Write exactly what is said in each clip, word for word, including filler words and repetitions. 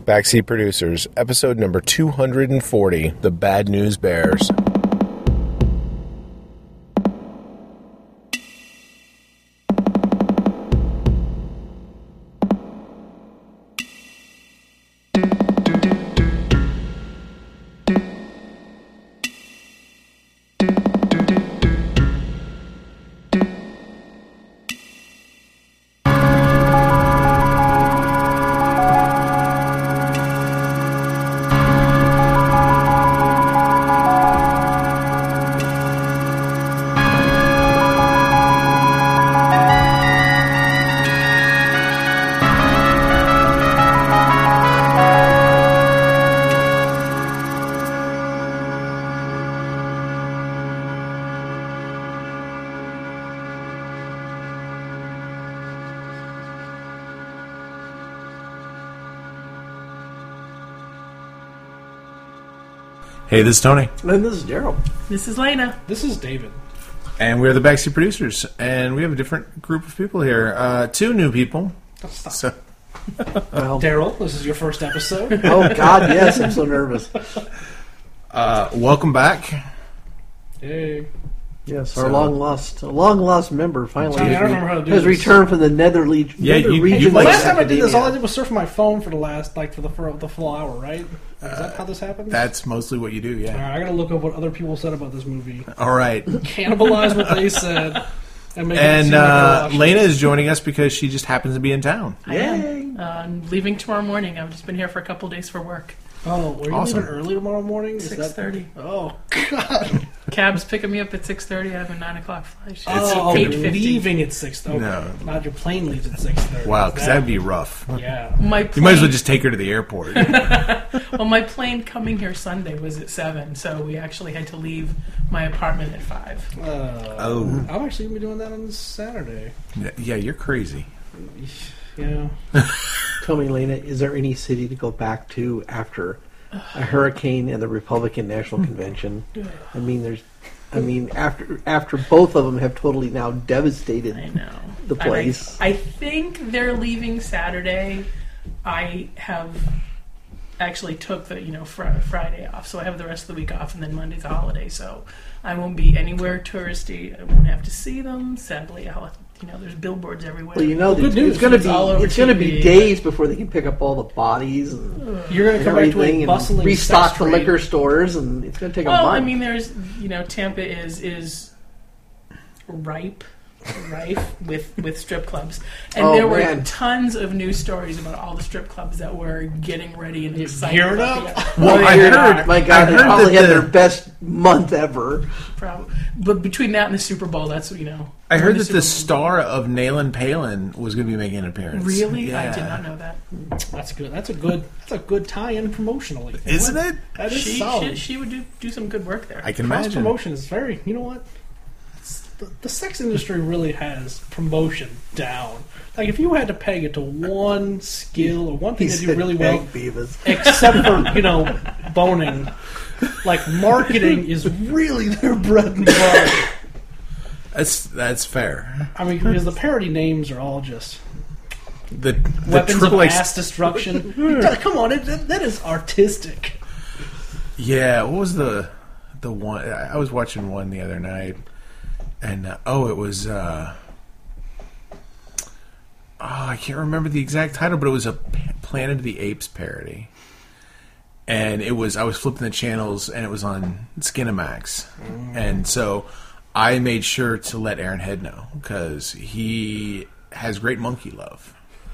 Backseat Producers, episode number two hundred forty, The Bad News Bears. Hey, this is Tony. And this is Daryl. This is Lena. This is David. And we're the Backseat Producers. And we have a different group of people here. Uh, two new people. Stop. So, Well, Daryl, this is your first episode. Oh, God, yes, I'm so nervous. uh, welcome back. Hey. Yes, So- our long-lost long-lost member finally Tony, I has, don't remember how to do has this. returned from the nether, le- Yeah, nether you- region you of like- Last time I did this, all I academia. did was surf my phone for the last, like, for the for the full hour, right? Is that how this happens? That's mostly what you do, All yeah. right, I gotta look up what other people said about this movie. All right. Cannibalize what they said. And make it And seem like I uh, watched Lena it. is joining us because she just happens to be in town. I am. Uh, I'm leaving tomorrow morning. I've just been here for a couple days for work. Oh, were you Awesome. leaving early tomorrow morning? Is Six thirty. That... Oh, God. Cab's picking me up at six thirty. I have a nine o'clock flight. She's Oh, eight you're fifty. leaving at six thirty. No. Not your plane leaves at six thirty. Wow, because that'd be rough. Yeah. My You plane, might as well just take her to the airport. well, my plane coming here Sunday was at seven, so we actually had to leave my apartment at five. Uh, Oh. I'm actually going to be doing that on Saturday. Yeah, you're crazy. Yeah. Tell me, Lena, is there any city to go back to after a hurricane and the Republican National Convention? I mean, there's, I mean, after after both of them have totally now devastated I know. the place. I, I think they're leaving Saturday. I have actually took the you know fr- Friday off, so I have the rest of the week off, and then Monday's a holiday, so I won't be anywhere touristy. I won't have to see them. Sadly, I'll have, you know there's billboards everywhere. Well, you know, Well, good it's, news. it's going to It's be all over it's going to T V, be days before they can pick up all the bodies and, You're going to and come back to everything a and bustling restock sex the trade. liquor stores, and it's going to take a Well, month. I mean, there's you know Tampa is is ripe, rife with with strip clubs, and Oh, there were man. tons of news stories about all the strip clubs that were getting ready and excited. geared about up? the- Well, Oh, I yeah, heard- My God, I they heard probably that had their the- best month ever. Probably. But between that and the Super Bowl, that's you know. I heard that Super the Bowl- star of Nayland Palin was going to be making an appearance. Really, Yeah. I did not know that. That's good. That's a good. That's a good tie-in promotionally, Isn't it? That is She, solid. she she would do do some good work there. I can Cross imagine. promotion is very. You know what? It's- The, the sex industry really has promotion down. Like if you had to peg it to one skill or one thing He they do said really well, Peg Beavis. except for you know boning, like marketing is really their bread and butter. That's that's fair. I mean, because the parody names are all just The, the weapons of triple X. mass destruction. Come on, it, that, that is artistic. Yeah, what was the the one? I I was watching one the other night, and uh, oh, it was. Uh, oh, I can't remember the exact title, but it was a P- Planet of the Apes parody, and it was. I was flipping the channels, and it was on Skinamax, and so I made sure to let Aaron Head know because he has great monkey love.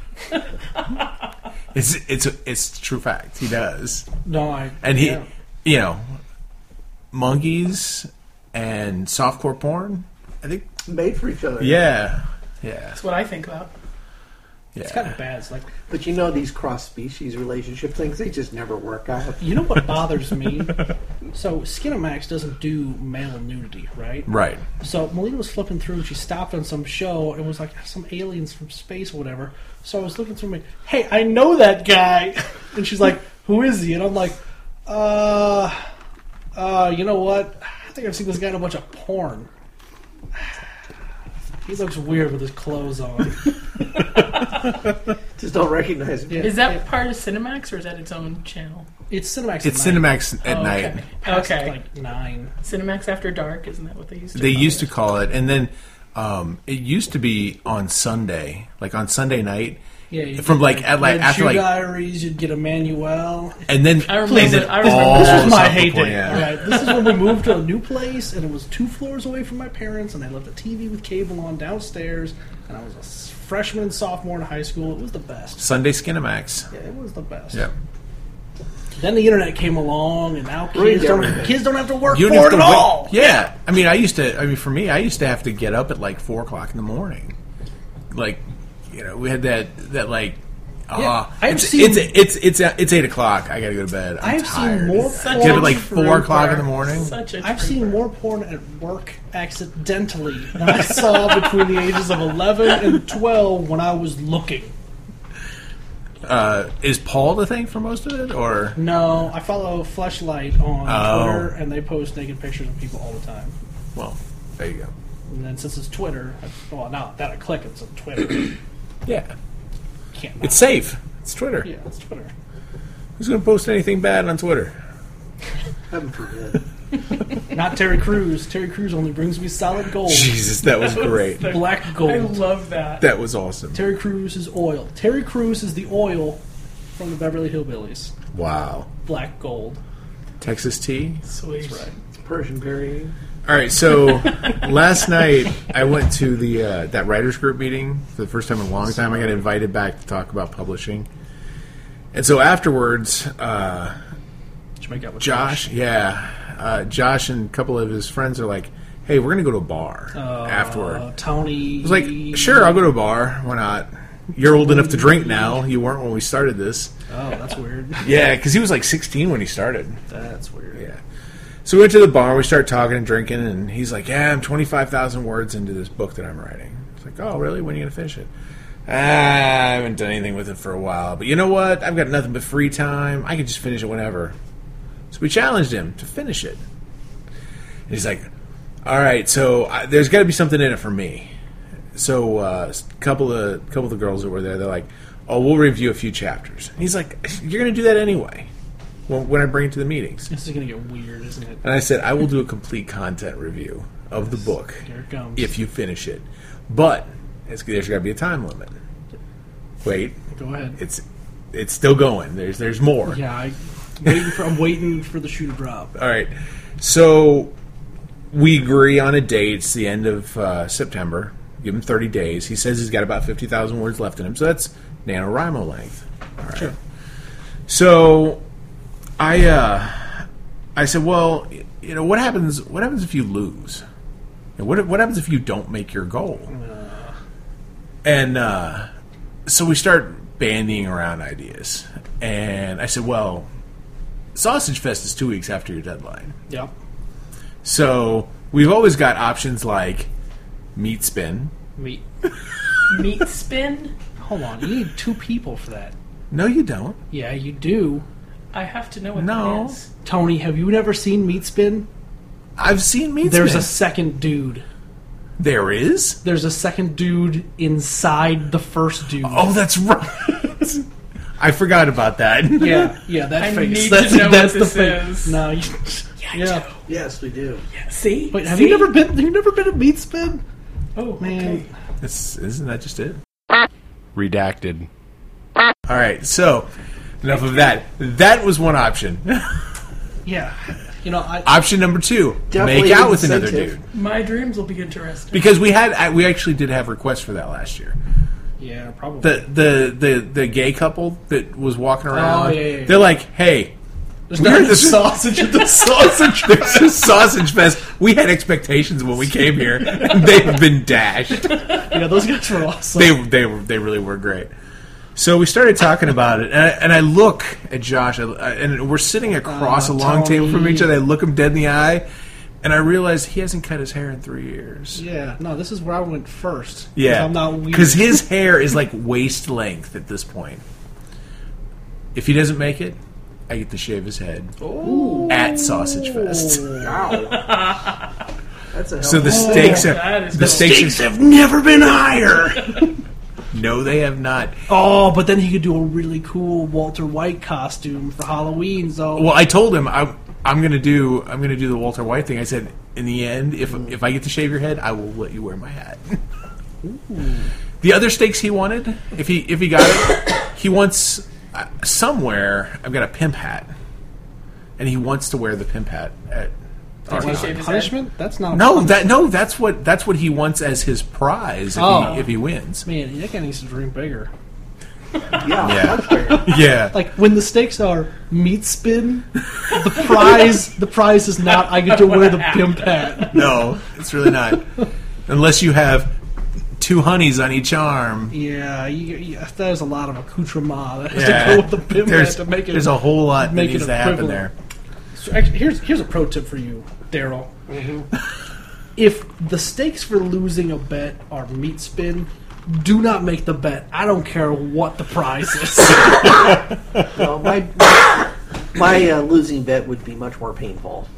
it's it's it's true fact. He does. No, I And he, yeah. you know, monkeys and softcore porn. I think, Made for each other. yeah, yeah, That's what I think about. yeah. It's kind of bad. It's like, But you know, these cross-species relationship things, they just never work out. you know what bothers me? So Skinamax doesn't do male nudity, right? Right. So Melina was flipping through and she stopped on some show and was like some aliens from space or whatever. So I was looking through me, hey, I know that guy. And she's like, who is he? And I'm like, uh, uh, you know what? I think I've seen this guy in a bunch of porn. He looks weird with his clothes on. Just don't recognize it. Yeah. Is that part of Cinemax or is that its own channel? It's Cinemax. It's at night. Cinemax at Oh, night. okay. Past, Okay. like nine. Cinemax After Dark, isn't that what they used to They call used it? to call it, and then um, it used to be on Sunday, like on Sunday night. Yeah, you'd From get, like at like Red after Shoe like, Diaries, you'd get Emmanuel. and then I remember- and then I remember all This that. was my stuff heyday. before, yeah. Right. This is when we moved to a new place, and it was two floors away from my parents, and they left a T V with cable on downstairs. And I was a s- freshman, sophomore in high school. It was the best. Sunday Skinamax. Yeah, it was the best. Yeah. Then the internet came along, and now Ruined kids don't everything. kids don't have to work You for don't it have at to wait- all. Yeah, I mean, I used to. I mean, for me, I used to have to get up at like four o'clock in the morning. Like, you know, we had that that like. Yeah, Uh, I've it's, seen- it's it's it's it's eight o'clock. I gotta go to bed. I'm I've seen tired. more Such Get up porn. at like a four o'clock in the trooper. morning. Such a I've seen trooper. more porn at work accidentally than I saw between the ages of eleven and twelve when I was looking. Uh, is Paul the thing for most of it, or No, I follow Fleshlight on Oh. Twitter, and they post naked pictures of people all the time. well, there you go. And then since it's Twitter, I, well, now that I click, it's on Twitter. Yeah, Can't. it's safe. It's Twitter. Yeah, it's Twitter. Who's gonna post anything bad on Twitter? Heaven forbid. Not Terry Crews. Terry Crews only brings me solid gold. Jesus, that was great. Black I gold. love that. That was awesome. Terry Crews is oil. Terry Crews is the oil from the Beverly Hillbillies. Wow. Black gold. Texas tea. Sweet. That's right. Persian Perry. All right, so last night I went to the uh, that writers group meeting for the first time in a long time. I got invited back to talk about publishing, and so afterwards, uh, Did you make out with Josh, yeah, uh, Josh and a couple of his friends are like, "Hey, we're gonna go to a bar Uh, afterward." Tony. I was like, "Sure, I'll go to a bar. Why not? You're old enough to drink now. You weren't when we started this." Oh, that's weird. Yeah, because he was like sixteen when he started. That's weird. Yeah. So we went to the bar, we started talking and drinking, and he's like, yeah, I'm twenty-five thousand words into this book that I'm writing. It's like, oh, really? When are you going to finish it? Ah, I haven't done anything with it for a while. But you know what? I've got nothing but free time. I can just finish it whenever. So we challenged him to finish it. And he's like, all right, so I, there's got to be something in it for me. So uh, a couple of couple of the girls that were there, they're like, oh, we'll review a few chapters. And he's like, you're going to do that anyway when, when I bring it to the meetings. This is going to get weird, isn't it? And I said, I will do a complete content review of the book Here it comes. if you finish it. But it's, there's got to be a time limit. Wait, Go ahead. it's it's still going. There's there's more. Yeah, I, waiting for, I'm waiting for the shoe to drop. All right. So we agree on a date. It's the end of uh, September. Give him thirty days. He says he's got about fifty thousand words left in him. So that's NaNoWriMo length. All right. Sure. So I uh, I said, well, you know, what happens? What happens if you lose? You know, what what happens if you don't make your goal? And uh, so we start bandying around ideas. And I said, well, Sausage Fest is two weeks after your deadline. Yep. So we've always got options like Meat Spin. Meat. Meat spin? Hold on. You need two people for that. No, you don't. Yeah, you do. I have to know what No. that is. Tony, have you never seen Meat Spin? I've seen Meat There's Spin. a second dude. There is? There's a second dude inside the first dude. Oh, that's right. I forgot about that. Yeah, yeah, that I face. need that's to know that's what the this face. is. No, you, yeah. Yes, we do. See? Wait, have See? you never been? You never been to Meat Spin? Oh, Man, okay. It's, isn't that just it? Redacted. All right, so enough of that. That was one option. yeah. You know, I, Option number two: Definitely make out an with another incentive. dude. My dreams will be interesting. Because we had, we actually did have requests for that last year. yeah, probably. The the the the gay couple that was walking around. Oh, yeah, yeah, yeah. They're like, hey. There's we not heard enough this- sausage at the sausage. There's a sausage fest. We had expectations when we came here, and they've been dashed. Yeah, those guys were awesome. They they were they really were great. So we started talking about it, and I, and I look at Josh, I- and we're sitting across Uh, a long table from Tony. each other. I look him dead in the eye, and I realize he hasn't cut his hair in three years. yeah, no, this is where I went first. 'Cause Yeah, I'm not weird. because his hair is like waist length at this point. If he doesn't make it, I get to shave his head Ooh. at Sausage Fest. Wow. That's a So the hell of a- stakes that are is the cool. stakes, have never been higher. No, they have not. Oh, but then he could do a really cool Walter White costume for Halloween. So Well, I told him I, I'm going to do. I'm going to do the Walter White thing. I said, in the end, if if I get to shave your head, I will let you wear my hat. The other stakes he wanted, if he if he got it, he wants uh, somewhere. I've got a pimp hat, and he wants to wear the pimp hat at. Did he Arcon. shave his punishment? That's not a No, punishment. that no, that's what that's what he wants as his prize if, Oh. he, if he wins. Man, that guy needs to dream bigger. Yeah, Yeah. much bigger. Yeah, Like when the stakes are meat spin, the prize the prize is not I get to wear the pimp hat. no, it's really not. Unless you have two honeys on each arm. Yeah, you, you, there's a lot of accoutrement that has Yeah, to go with the pimp there's, hat to make it. there's a whole lot that make it needs to happen equivalent. there. So actually, here's here's a pro tip for you, Daryl. If the stakes for losing a bet are meat spin, do not make the bet. I don't care what the prize is. No, my my, my uh, losing bet would be much more painful.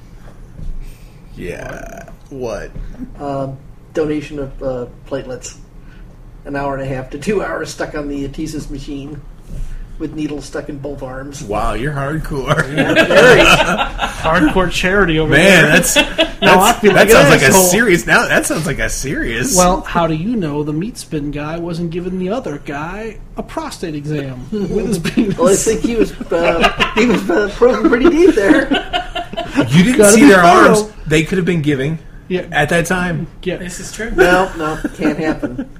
Yeah. What? Um, donation of uh, platelets. An hour and a half to two hours stuck on the Atesis machine with needles stuck in both arms. Wow, you're hardcore. Very. Hardcore charity over Man, there. that's, that's Now I feel that like sounds an like a asshole. serious. Now that sounds like a serious. Well, how do you know the meat spin guy wasn't giving the other guy a prostate exam with his penis? Well, I think he was uh, he was uh, probing pretty deep there. you didn't gotta see be their thorough. arms. They could have been giving Yeah, at that time. yeah. This is true. No, no, can't happen.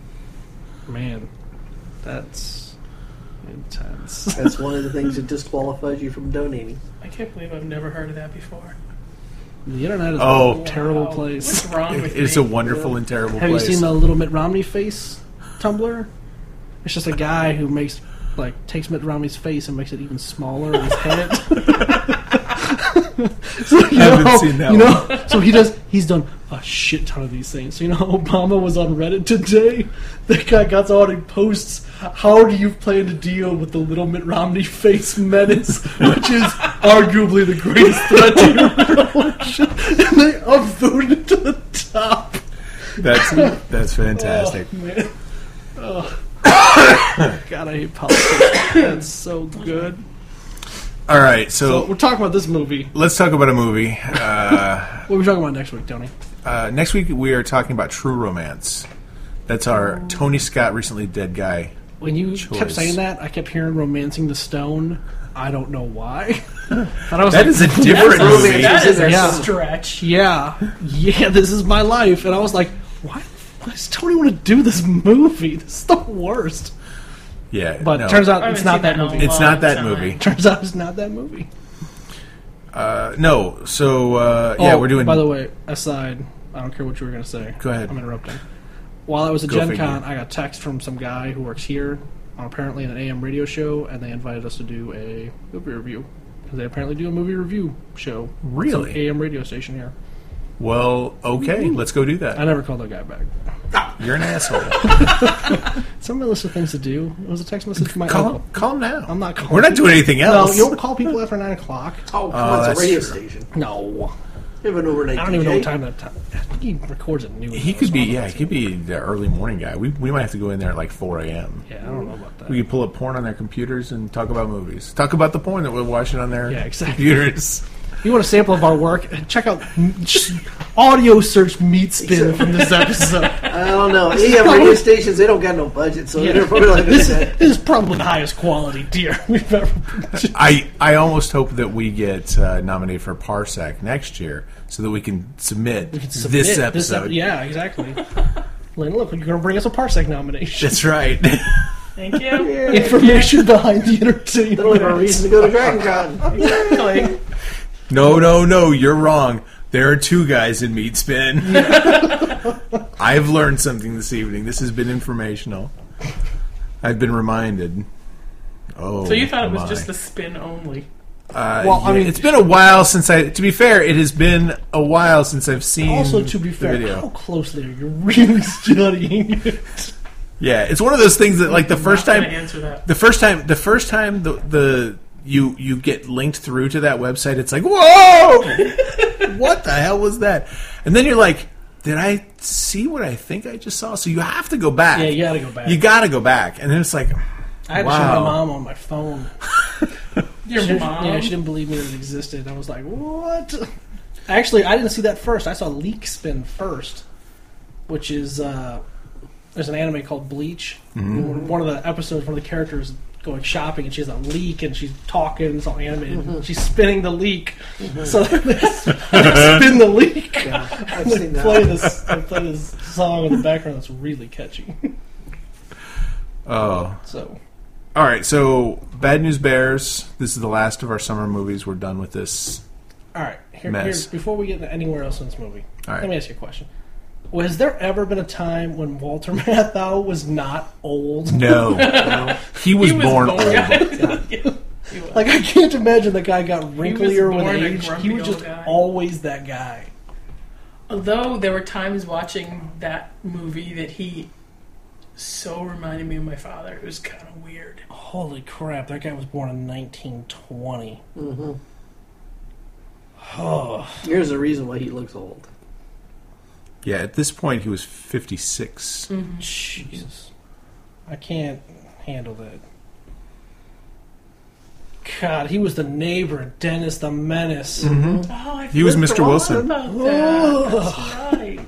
Man, that's intense. That's one of the things that disqualifies you from donating. I can't believe I've never heard of that before. The internet is Oh. a terrible Wow. place. What's wrong with It's me? a wonderful and terrible Have place. you seen the Little Mitt Romney face Tumblr? It's just a guy who makes like takes Mitt Romney's face and makes it even smaller in his head. So, you Haven't know, seen that you know, so he does. He's done a shit ton of these things. So you know, Obama was on Reddit today. That guy got on and posts, "How do you plan to deal with the Little Mitt Romney face menace, which is arguably the greatest threat to your election?" And they upvoted it to the top. That's that's fantastic. Oh, man. Oh. God, I hate politics. That's so good. All right, So so we're talking about this movie. let's talk about a movie. Uh, What are we talking about next week, Tony? uh, next week we are talking about True Romance. That's our Tony Scott recently dead guy. When you Choice. kept saying that, I kept hearing "Romancing the Stone." I don't know why. And I was That like, is a different Romance movie. That is a Yeah. stretch. yeah, yeah, this is my life. And I was like, why, why does Tony want to do this movie? This is the worst. Yeah, But no. turns I out haven't it's not seen that that in a movie. it's not long that time. movie. Turns out it's not that movie. Uh, no, so uh, yeah, Oh, we're doing. By the way, aside, I don't care what you were going to say. Go ahead. I'm interrupting. While I was at Go Gen figure. Con, I got a text from some guy who works here on apparently an A M radio show, and they invited us to do a movie review. Because they apparently do a movie review show. Really? It's an A M radio station here. Well, okay, let's go do I that. never called that guy back. You're an asshole. It's on my list of things to do. It was a text message from my Call, uncle. call him now. I'm not calling We're not people. doing anything No, else. you don't call people after nine o'clock. Oh, Oh, it's that's a radio true. station. No. You have an overnight I don't even know D what J. time that time. I think he records at noon. He could be, yeah, he could be the early morning guy. We we might have to go in there at like four a.m. Yeah, I don't know about that. We could pull up porn on their computers and talk about movies. Talk about the porn that we're watching on their Yeah, exactly. computers. You want a sample of our work? Check out just audio search meat spin from this episode. I don't know. A M radio stations, they don't got no budget, so Yeah. they're probably like This, that. this is probably the highest quality deer we've ever produced. I, I almost hope that we get uh, nominated for Parsec next year so that we can submit, this Submit episode. ep- yeah, exactly. Lynn, look, you're going to bring us a Parsec nomination. That's right. Thank you. Information behind the entertainment. They don't have a reason to go to Dragon Con. Exactly. No, no, no, you're wrong. There are two guys in Meat Spin. I've learned something this evening. This has been informational. I've been reminded. Oh, So you thought it was my. just the spin only? Uh, Well, I yeah, mean- it's been a while since I. To be fair, it has been a while since I've seen. Also, to be the fair, video. how closely are you really studying it? Yeah, it's one of those things that, like, the first Not time, gonna answer that. the first time, the first time the the you you get linked through to that website, it's like, whoa, what the hell was that? And then you're like, did I see what I think I just saw? So you have to go back. Yeah, you gotta go back. You gotta go back. And then it's like, I had to wow. show my mom on my phone. Your She didn't- mom. Yeah, she didn't believe me that it existed. I was like, what? Actually, I didn't see that first. I saw Leak Spin first, which is, uh, there's an anime called Bleach. Mm-hmm. One of the episodes, one of the characters going shopping, and she has a leak, and she's talking, it's all animated. Mm-hmm. She's spinning the leak. So they spin the leak. Yeah, I've They seen that. play this, they play this song in the background that's really catchy. oh. So, All right, so Bad News Bears. This is the last of our summer movies. We're done with this. all right, here, Mess. here's before we get into anywhere else in this movie. All right. Let me ask you a question. Was there ever been a time when Walter Matthau was not old? No. he, was He was born, born- old. Yeah. He was. Like, I can't imagine the guy got wrinklier with born a age. grumpy He was old just guy. always that guy. Although there were times watching that movie that he so reminded me of my father. It was kind of weird. Holy crap, that guy was born in nineteen twenty. Mm-hmm. Oh, Here's the reason why he looks old. Yeah, at this point, he was fifty-six. Mm-hmm. Jesus. I can't handle that. God, he was the neighbor in Dennis the Menace. Mm-hmm. Oh, I He was forgot Mister Wilson. about that. That's right.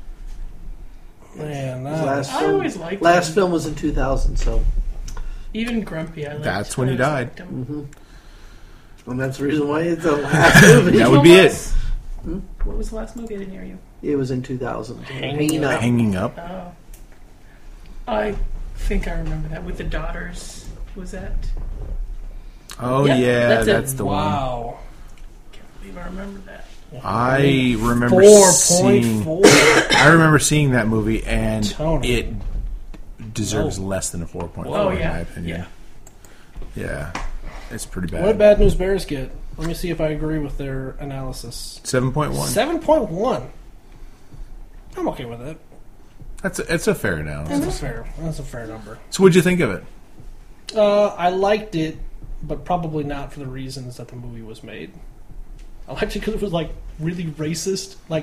Man, His that, last I film, always liked last him. film was in two thousand, so Even Grumpy, I liked. That's when he I always died. liked him. mm-hmm. and that's the reason why it's the last movie. That would What be was- it. What was the last movie? I didn't hear you. It was in two thousand. Hanging Hanging Up. Hanging up. Oh. I think I remember that with the daughters. Was that? Oh, Yeah, yeah, that's that's, it. the one. wow. Can't believe I remember that. I remember Four seeing. point four. I remember seeing that movie, and Tony. it deserves Oh. less than a four point Oh four in yeah, my opinion. yeah. Yeah, it's pretty bad. What did Bad News Bears get? Let me see if I agree with their analysis. Seven point one. seven point one. I'm okay with it. That's a, it's a fair analysis. That's a fair. That's a fair number. So, what'd you think of it? Uh, I liked it, but probably not for the reasons that the movie was made. I liked it because it was like really racist. Like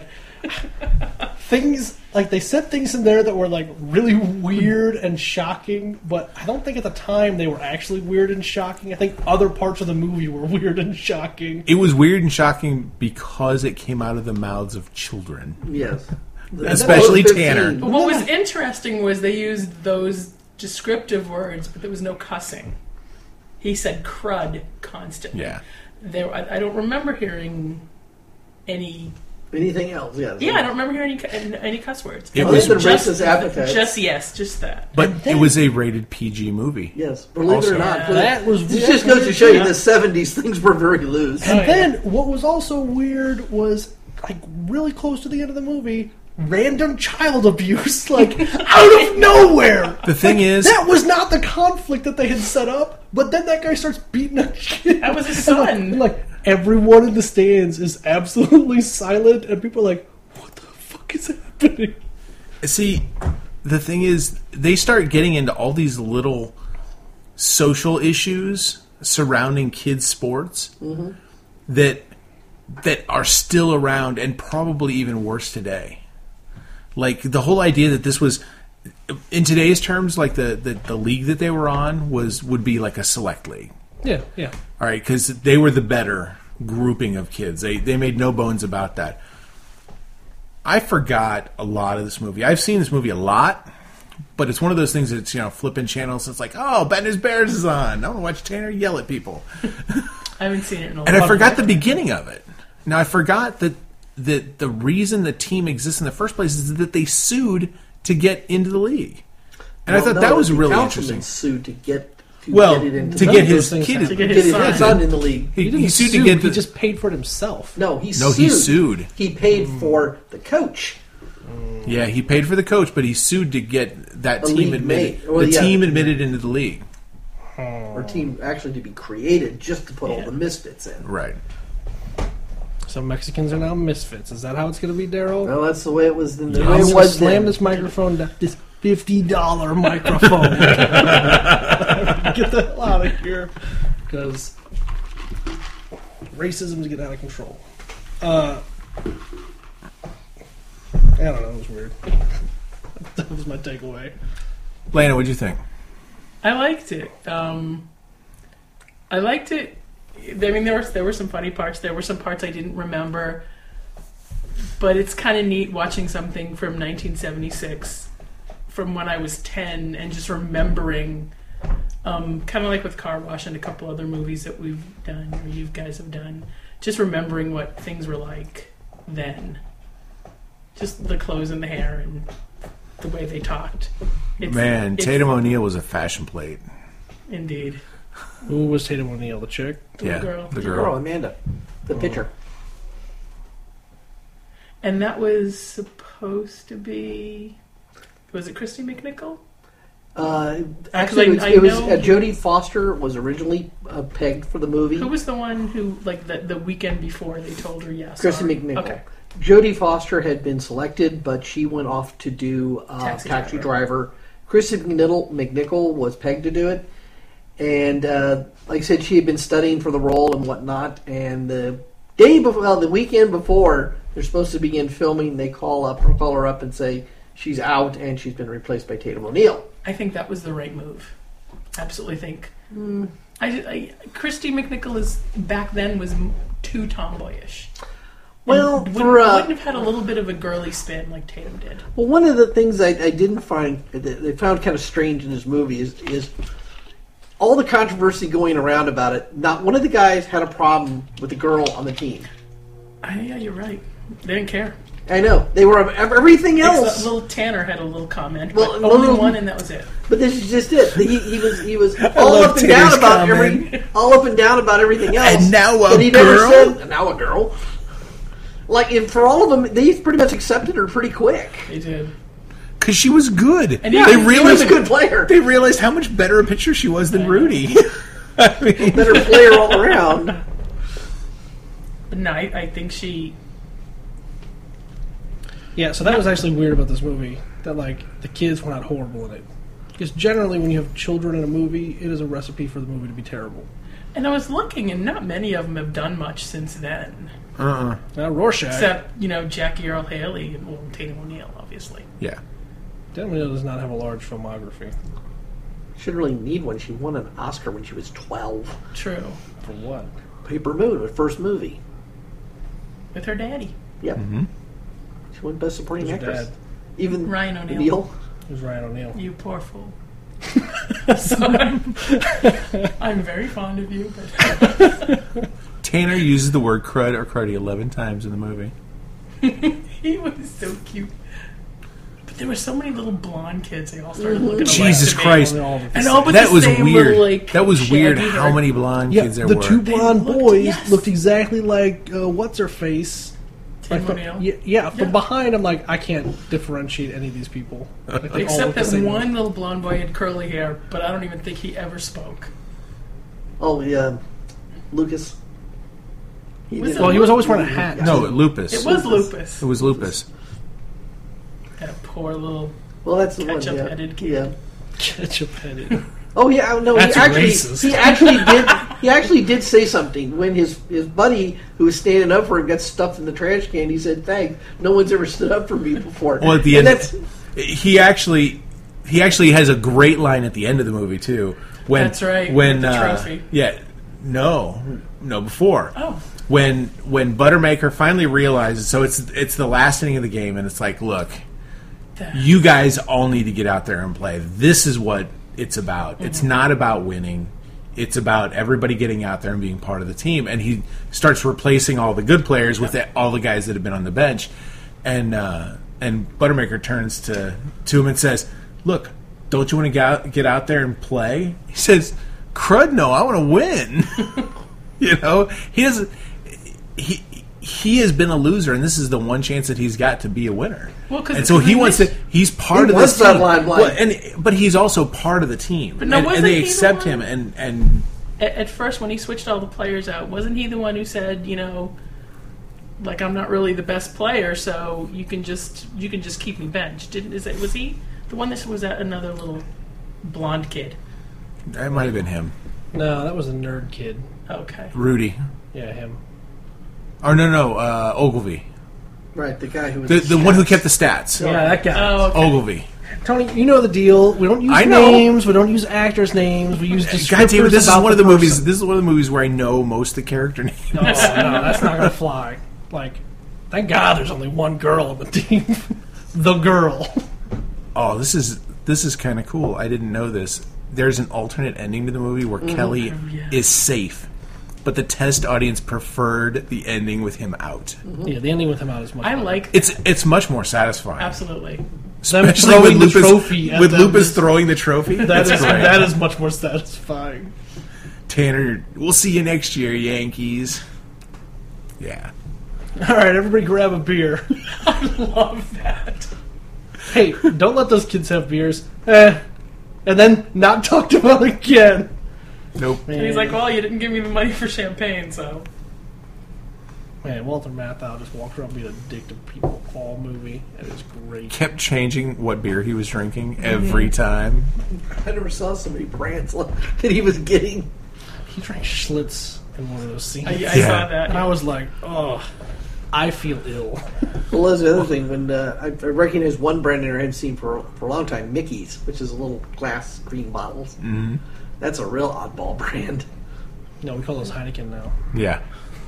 things, like they said things in there that were like really weird and shocking. But I don't think at the time they were actually weird and shocking. I think other parts of the movie were weird and shocking. It was weird and shocking because it came out of the mouths of children. Yes. Especially That was fifteen. Tanner. But what was interesting was they used those descriptive words, but there was no cussing. He said crud constantly. Yeah. There, I, I don't remember hearing any. Anything else? Yes. Yeah, I don't remember hearing any, any cuss words. It Other was than just, racist appetites. just yes, just that. But And then- it was a rated P G movie. Yes. Believe Also- it or not. Yeah. That was It weird. just goes to show you Yeah. in the seventies things were very loose. And Oh, yeah. then what was also weird was like really close to the end of the movie, random child abuse, like out of nowhere. The thing is, That was not the conflict that they had set up. But then that guy starts beating a kid. That was his And, like- son. and, like everyone in the stands is absolutely silent, and people are like, "What the fuck is happening?" see, the thing is, they start getting into all these little social issues surrounding kids' sports that that are still around and probably even worse today. Like the whole idea that this was, in today's terms, like the, the, the league that they were on was would be like a select league. Yeah, yeah. All right, because they were the better grouping of kids. They they made no bones about that. I forgot a lot of this movie. I've seen this movie a lot, but it's one of those things that's, you know, flipping channels. It's like, oh, Bad News Bears is on. I want to watch Tanner yell at people. I haven't seen it in a And I long forgot the time. beginning of it. Now, I forgot that that the reason the team exists in the first place is that they sued to get into the league. And I Well, thought no, that was the really councilman interesting. sued to get to Well, get it into to the get league. his things kid, happen. To get get his his son. son in the league. he, He didn't he sued sue, to get he the, just paid for it himself. No, he No, sued. he sued. He paid for the coach. Yeah, he paid for the coach, but he sued to get that The team league admitted. mate. Well, the yeah. team admitted into the league. Or team actually to be created just to put all Yeah. the misfits in. Right. So Mexicans are now misfits. Is that how it's going to be, Daryl? Well, that's the way it was. The Yes. way I'm it going to was slam then. this microphone down. This fifty dollar microphone. Get the hell out of here. Because racism is getting out of control. Uh, I don't know. It was weird. That was my takeaway. Lana, what'd you think? I liked it. Um, I liked it. I mean, there was there were some funny parts. There were some parts I didn't remember. But it's kind of neat watching something from nineteen seventy-six, from when I was ten, and just remembering, um, kind of like with Car Wash and a couple other movies that we've done, or you guys have done, just remembering what things were like then. Just the clothes and the hair and the way they talked. It's, Man, it's, Tatum O'Neal was a fashion plate. Indeed. Who was Tatum O'Neal, the chick? The yeah, girl. the The girl. girl, Amanda, the pitcher. And that was supposed to be... Was it Christy McNichol? Uh, actually, I- it was, I it was know- uh, Jodie Foster was originally uh, pegged for the movie. Who was the one who, like, the, the weekend before they told her yes? Kristen or- McNichol. Okay. Jodie Foster had been selected, but she went off to do uh, Taxi Taxi, Driver. Driver. Kristen McNichol, McNichol was pegged to do it, and uh, like I said, she had been studying for the role and whatnot. And the day before, well, the weekend before they're supposed to begin filming, they call up or call her up and say she's out and she's been replaced by Tatum O'Neal. I think that was the right move. Absolutely think. Mm. I, I, Christy McNichol is, back then, was m- too tomboyish. And Well, wouldn't, for, uh, wouldn't have had a little bit of a girly spin like Tatum did. Well, one of the things I, I didn't find that they found kind of strange in this movie is, is all the controversy going around about it. Not one of the guys had a problem with the girl on the team. I, yeah, you're right. They didn't care. I know they were everything Except else, little Tanner had a little comment, Well, but only little- one, and that was it. but this is just it. He, he was he was all love up and down Tanner's about comment. every all up and down about everything else. And now a but he girl? never said, "And now a girl." Like, and for all of them, they pretty much accepted her pretty quick. They did. Because she was good. And they yeah, He was realized a good player, They realized how much better a pitcher she was than I know. Rudy. I mean, better player all around. But no, I, I think she... Yeah, so that was actually weird about this movie. That, like, the kids were not horrible in it. Because generally, when you have children in a movie, it is a recipe for the movie to be terrible. And I was looking, and not many of them have done much since then. uh-uh. Now, Rorschach, Except, you know, Jackie Earle Haley and well, Tatum O'Neal, obviously. Yeah. Tatum does not have a large filmography. She didn't really need one. She won an Oscar when she was twelve. True. For what? Paper Moon, her first movie. With her daddy. Yep. Mm-hmm. She won Best Supporting Who's your Actress. dad? Even Ryan O'Neal. Neil. Who's Ryan O'Neal? You poor fool. So I'm, I'm very fond of you, but Tanner uses the word crud or cruddy eleven times in the movie. he was so cute. But there were so many little blonde kids. They all started looking alike Jesus to me. Christ. All the And all but That the was same weird. Little, like, that was weird shaggy how hair. many blonde Yeah, kids there the were. two blonde looked- boys yes. looked exactly like uh, what's her face. Tim Like from, O'Neal. yeah, yeah, from Yeah. behind, I'm like, I can't different any of these people. Like, they all Except look the that same. one little blonde boy had curly hair, but I don't even think he ever spoke. Oh, yeah. Lucas. He Was did- it Well, he was always wearing a hat. No, Lupus. It was Lupus. It was Lupus. That poor little. Well, that's the one. Yeah. Ketchup-headed kid. Yeah. Ketchup headed. Oh yeah, no. That's he actually, racist. he actually did. He actually did say something when his his buddy who was standing up for him got stuffed in the trash can. He said, "Thanks, no one's ever stood up for me before." Well, at the And end, that's he actually he actually has a great line at the end of the movie too. When That's right, When with the uh, trophy. yeah, no, no, before. Oh. When when Buttermaker finally realizes, so it's it's the last inning of the game, and it's like, look, That- you guys all need to get out there and play. This is what it's about. It's not about winning. It's about everybody getting out there and being part of the team. And he starts replacing all the good players with the, all the guys that have been on the bench. And uh, and Buttermaker turns to to him and says, "Look, don't you want to get out, get out there and play?" He says, "Crud, no, I want to win." You know, he doesn't. He he has been a loser, and this is the one chance that he's got to be a winner. Well, 'cause- and so he because wants he- to. He's part He of wants this that team. limelight. Well, and but he's also part of the team, But no, and, and wasn't they he the accept one- him. And and At, at first, when he switched all the players out, wasn't he the one who said, you know, like I'm not really the best player, so you can just you can just keep me benched? Didn't is it was he the one that was that another little blonde kid? that might have been him, No, that was a nerd kid. Okay. Rudy, Yeah, him. or no, no, uh, Ogilvy. Right, the guy who was The the one who kept the stats. Yeah, that guy. Oh, okay. Ogilvy. Tony, you know the deal. We don't use I know. names. We don't use actors' names. We use descriptors God damn it! This is about one of the person. movies. This is one of the movies where I know most of the character names. No, no, that's not gonna fly. Like, thank God, there's only one girl on the team. The girl. Oh, this is this is kind of cool. I didn't know this. There's an alternate ending to the movie where Kelly Oh, yeah. is safe, but the test audience preferred the ending with him out. Yeah, the ending with him out is much I better. like It's it's much more satisfying, absolutely. Them especially throwing with the Lupus trophy at with them Lupus is- throwing the trophy. That That's is, great. that is much more satisfying. Tanner, we'll see you next year, Yankees. Yeah. All right, everybody grab a beer. Love that. Hey, don't let those kids have beers. Eh. And then not talked about again. Nope. And he's like, well, you didn't give me the money for champagne, so. Man, Walter Matthau just walked around being a dick to people all movie. It is great. Kept changing what beer he was drinking every time. I never saw so many brands that he was getting. He drank Schlitz in one of those scenes. I, I Yeah. saw that. And I was like, oh, I feel ill. Well, that's the other thing. When uh, I, I recognized one brand I hadn't seen for for a long time, Mickey's, which is a little glass green bottles. Mm-hmm. That's a real oddball brand. No, we call those Heineken now. Yeah.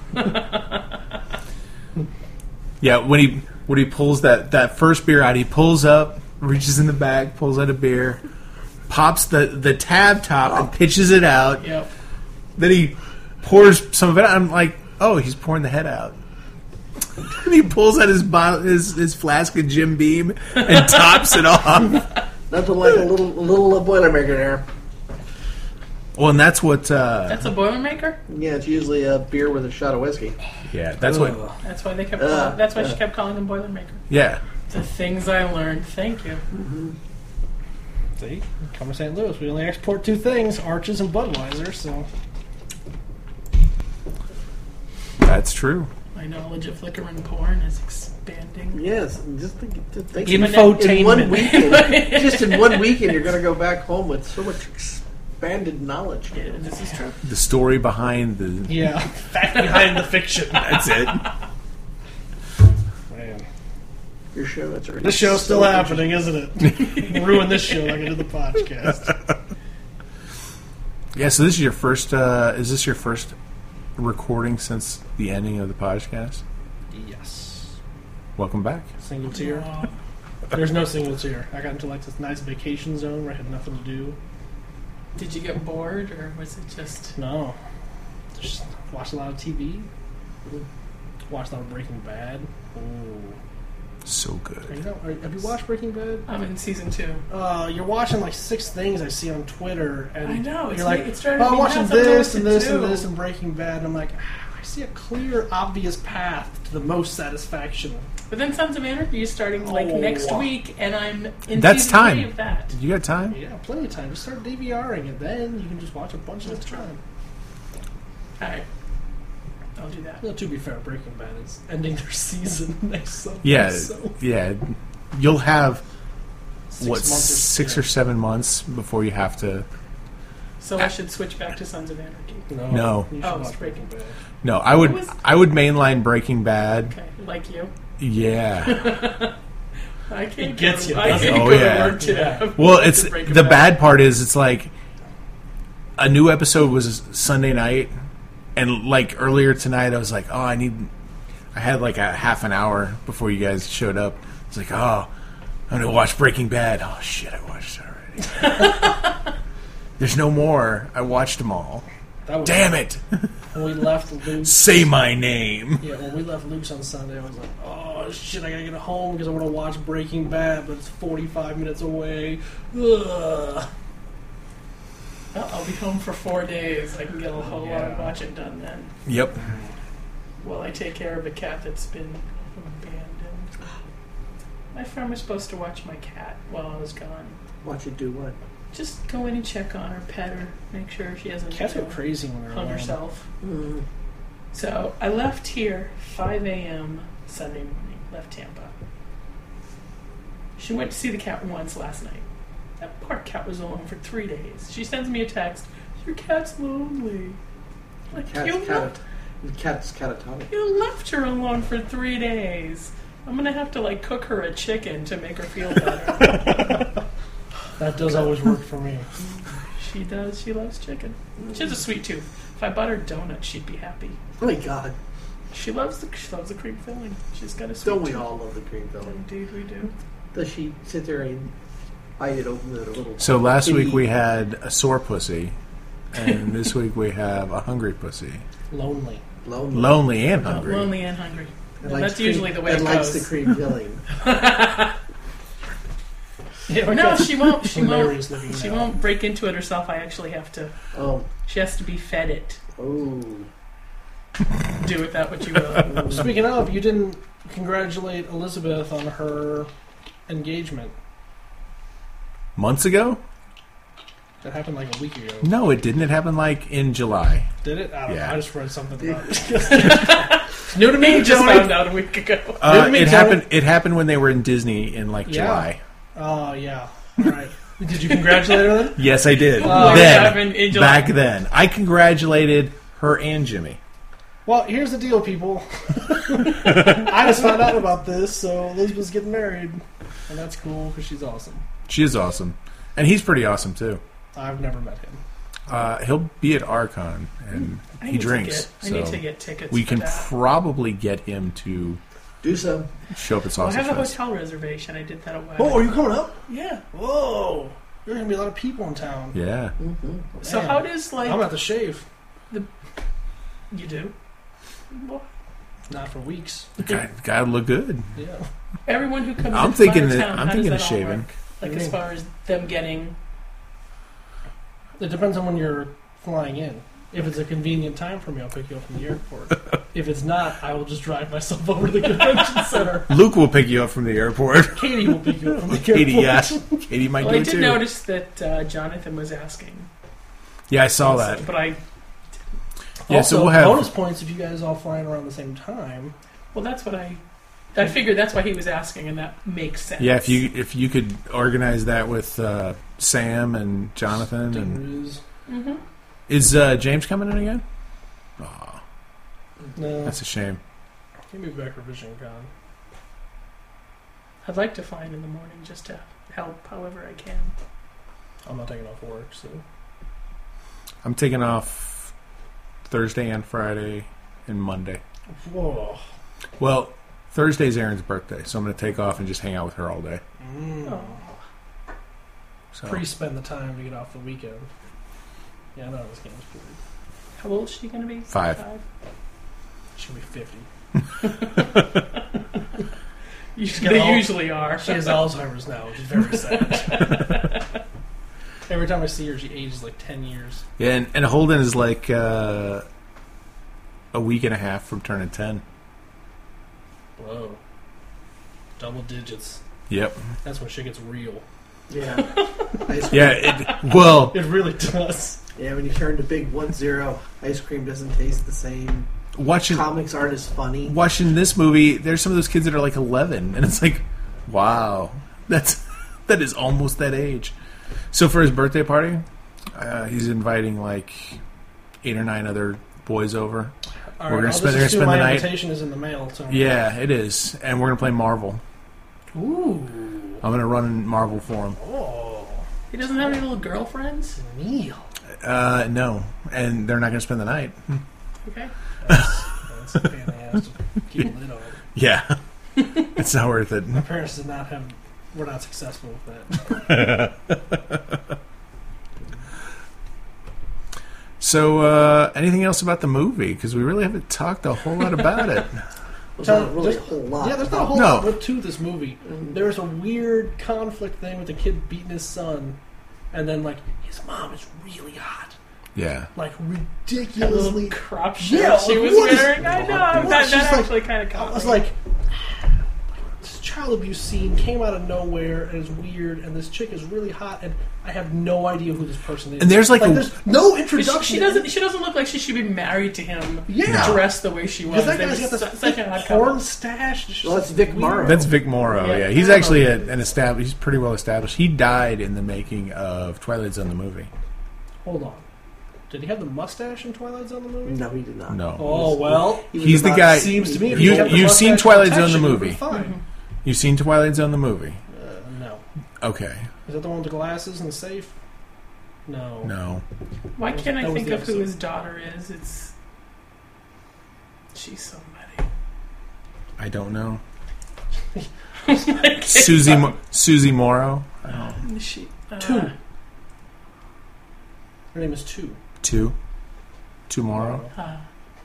Yeah, when he when he pulls that, that first beer out, he pulls up, reaches in the bag, pulls out a beer, pops the, the tab top and pitches it out. Yep. Then he pours some of it out. I'm like, oh, he's pouring the head out. And he pulls out his bottle, his, his flask of Jim Beam and tops it off. Nothing like a little a little uh, Boilermaker there. Well, and that's what. Uh, That's a Boilermaker? Yeah, it's usually a beer with a shot of whiskey. yeah, that's what. Ugh. That's why they kept Uh, calling, that's why she uh. kept calling them Boilermaker. Yeah, The things I learned. Thank you. See? Come to Saint Louis. We only export two things, Arches and Budweiser, so... that's true. My knowledge of flickering porn is expanding. Yes, and just think, just think Infotainment. in one weekend, just in one weekend, you're going to go back home with so much expanded knowledge. Yeah, this is true. The story behind the. Yeah. Fact behind the fiction. That's it. Man. Your show, that's already This show's still so happening, isn't it? Ruin this show like I did the podcast. Yeah, so this is your first. Uh, is this your first recording since the ending of the podcast? Yes. Welcome back. Single tier. Aw. There's no single tier. I got into like this nice vacation zone where I had nothing to do. Did you get bored, or was it just... No. Just watched a lot of T V. Watched a lot of Breaking Bad. Ooh. So You good. know, are, have you watched Breaking Bad? I'm in season two. Uh, you're watching like six things I see on Twitter, and I know, it's you're like, like- it's driving oh, I'm me watching nuts, I don't know this what and to this and do." this and Breaking Bad. And I'm like, ah, I see a clear, obvious path to the most satisfaction. But then Sons of Anarchy is starting like Oh. next week, and I'm in That's season time. three of that. You got time? Yeah, plenty of time. Just start DVRing it, then you can just watch a bunch at a time. Alright. I'll do that. Well, to be fair, Breaking Bad is ending their season next summer. Yeah, so yeah. You'll have six what months six yeah. or seven months before you have to. So I should switch back to Sons of Anarchy. No, No. you should Oh. watch Breaking Bad. No, I would. What was- I would mainline Breaking Bad. Okay, like you. Yeah. I can't It gets go, you, I doesn't can't it? go Oh, yeah. to work today. Yeah. Well, it's To Breaking the Bad. bad part is it's like a new episode was Sunday night, and like earlier tonight, I was like, oh, I need. I had like a half an hour before you guys showed up. It's like, oh, I'm gonna watch Breaking Bad. Oh shit, I watched it already. There's no more. I watched them all. That was Damn it! When we left Luke's, Say my name. yeah, when we left Luke's on Sunday, I was like, oh shit, I gotta get home because I want to watch Breaking Bad, but it's forty-five minutes away. Ugh. Well, I'll be home for four days. I can get a whole lot of Yeah. watching done then. Yep. While I take care of a cat that's been abandoned. My friend was supposed to watch my cat while I was gone. Watch it do what? Just go in and check on her, pet her, make sure she hasn't Cats you go know, crazy when they're hung alone. herself. Mm. So I left here five a.m. Sunday morning. Left Tampa. She went to see the cat once last night. That poor cat was alone for three days. She sends me a text. Your cat's lonely. Like Cat's you, catat- cat's catatonic. you left her alone for three days. I'm gonna have to like cook her a chicken to make her feel better. That does always work for me. She does. She loves chicken. She has a sweet tooth. If I bought her donuts, she'd be happy. Oh my God! She loves the she loves the cream filling. She's got a sweet Don't we tooth. all love the cream filling? Indeed, we do. Does she sit there and bite it open with a little? So last kitty- week we had a sore pussy, and this week we have a hungry pussy. Lonely. lonely. Lonely and hungry. Lonely and hungry. That And likes that's cream- usually the way that it likes goes. the cream filling. Yeah, No, she won't. She Hilarious won't. looking She now. won't break into it herself. I actually have to. Oh, She has to be fed it. oh. Do with that what you will. Speaking of, you didn't congratulate Elizabeth on her engagement. Months ago? That happened like a week ago. No, it didn't. It happened like in July. Did it? I don't Yeah. know. I just read something about it. New to me, We just Johnny. found out a week ago. Uh, Didn't we, it Tony? happened. It happened when they were in Disney in like Yeah. July. Oh, yeah. All right. Did you congratulate her then? Yes, I did. Oh, it then, happened in July. back then, I congratulated her and Jimmy. Well, here's the deal, people. I just found out about this, so Elizabeth's getting married. And that's cool because she's awesome. She is awesome, and he's pretty awesome too. I've never met him. Uh, he'll be at Archon, and I he need to drinks. get- I so need to get tickets we for can that. probably get him to Do so. show up at Well, I Sausage have a Fest. hotel reservation. I did that a while Oh, ago. are you coming up? Yeah. Whoa. There's going to be a lot of people in town. Yeah, Mm-hmm. So Man. how does like I'm at the shave. you do? Well, Not for weeks. gotta, gotta look good. Yeah. everyone who comes. I'm into thinking our that- town, I'm how thinking does of that all shaving. work? Like What do as you far as them getting. It depends on when you're flying in. If it's a convenient time for me, I'll pick you up from the airport. If it's not, I will just drive myself over to the convention center. Luke will pick you up from the airport. Katie will pick you up from the Katie, airport. yes, Katie might Well, do I it did too. notice that uh, Jonathan was asking. Yeah, I saw that. But I. Yeah, also, so we'll have- bonus points if you guys all flying around the same time. Well, that's what I. I figured that's why he was asking, and that makes sense. Yeah, if you if you could organize that with uh, Sam and Jonathan, and Diners. Mm-hmm. is uh, James coming in again? Aw, No. that's a shame. Give me back for Vision Con. I'd like to fly in in the morning just to help however I can. I'm not taking off work, so. I'm taking off Thursday and Friday and Monday. Whoa. Well, Thursday's Erin's birthday, so I'm going to take off and just hang out with her all day. Mm. Oh. So Pre-spend the time to get off the weekend. Yeah, I know this game's pretty. How old is she going to be? Five. She'll be fifty. Usually, got they all- usually are. She has Alzheimer's now, which is very sad. Every time I see her, she ages like ten years. yeah, and, and Holden is like uh, a week and a half from turning ten. Whoa. Double digits. Yep. That's when shit gets real. Yeah. Ice cream. Yeah. It, well, It really does. Yeah, when you turn to big one zero, ice cream doesn't taste the same. watching Comics aren't as funny. watching this movie, there's some of those kids that are like eleven, and it's like, wow, that's that is almost that age. So for his birthday party, uh, he's inviting like eight or nine other boys over. All We're gonna I'll spend- just we're gonna assume spend the my night- invitation is in the mail. So. Yeah, it is, and we're gonna play Marvel. Ooh. I'm gonna run Marvel for him. Oh. He doesn't have any little girlfriends? Neil. Uh, no, and they're not gonna spend the night. Okay. That's a pain in the ass to keep a lid on. Yeah, it's not worth it. My parents did not have. We're not successful with that. So, uh, anything else about the movie? Because we really haven't talked a whole lot about it. There's Tell- not really a there's- whole lot. Yeah, there's not a whole No. lot to this movie. There's a weird conflict thing with the kid beating his son, and then like his mom is really hot, Yeah. like That little ridiculously. crop shirt Yeah, she like, was what is- wearing. I know. what? That, She's that like- actually kind of caught I was me. like, this child abuse scene came out of nowhere and is weird, and this chick is really hot, and I have no idea who this person is. And there's, like, a- there's no She, introduction. she doesn't. She doesn't look like she should be married to him. Yeah. Dressed the way she was. Because that They guy's were got this su- such an odd thick porn couple. stash. It's just Well, that's Vic weird. Morrow. That's Vic Morrow. Yeah. Yeah, he's actually a, an established. He's pretty well established. He died in the making of Twilight Zone the movie. Hold on. Did he have the mustache in Twilight Zone the movie? No, he did not. No. Oh well. He was He's the about- guy- Seems to me if You- he kept the you've seen mustache Twilight protection, Zone the he would be movie. Fine. You've seen Twilight Zone the movie? Uh, no. Okay. Is that the one with the glasses and the safe? No. No. Why can't I That was think the of who episode. his daughter is? It's she's somebody. I don't know. Like, Susie Mo- Susie Morrow? Is she uh, Two. Her name is Two. Two? Tomorrow? Uh,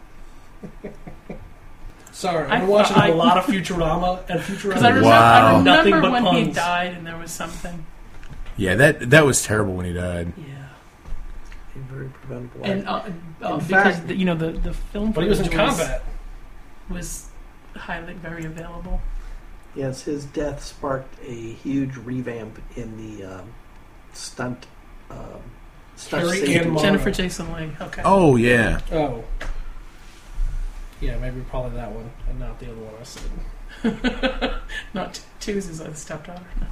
Sorry, I I've been watching thought I- a lot of Futurama, and Because Futurama I remember, Wow. I remember nothing but when he puns. died and there was something. Yeah, that that was terrible when he died. Yeah. A very preventable. And uh, uh, In because fact- the, you know the the film But he was in footage combat. was highly very available. Yes, his death sparked a huge revamp in the um, stunt. Um, stunt Carrie safety. Ann Moss. Jennifer Jason Leigh. Okay. Oh, yeah. Oh. Yeah, maybe probably that one, and not the other one I said. Not t- two is his other stepdaughter. No.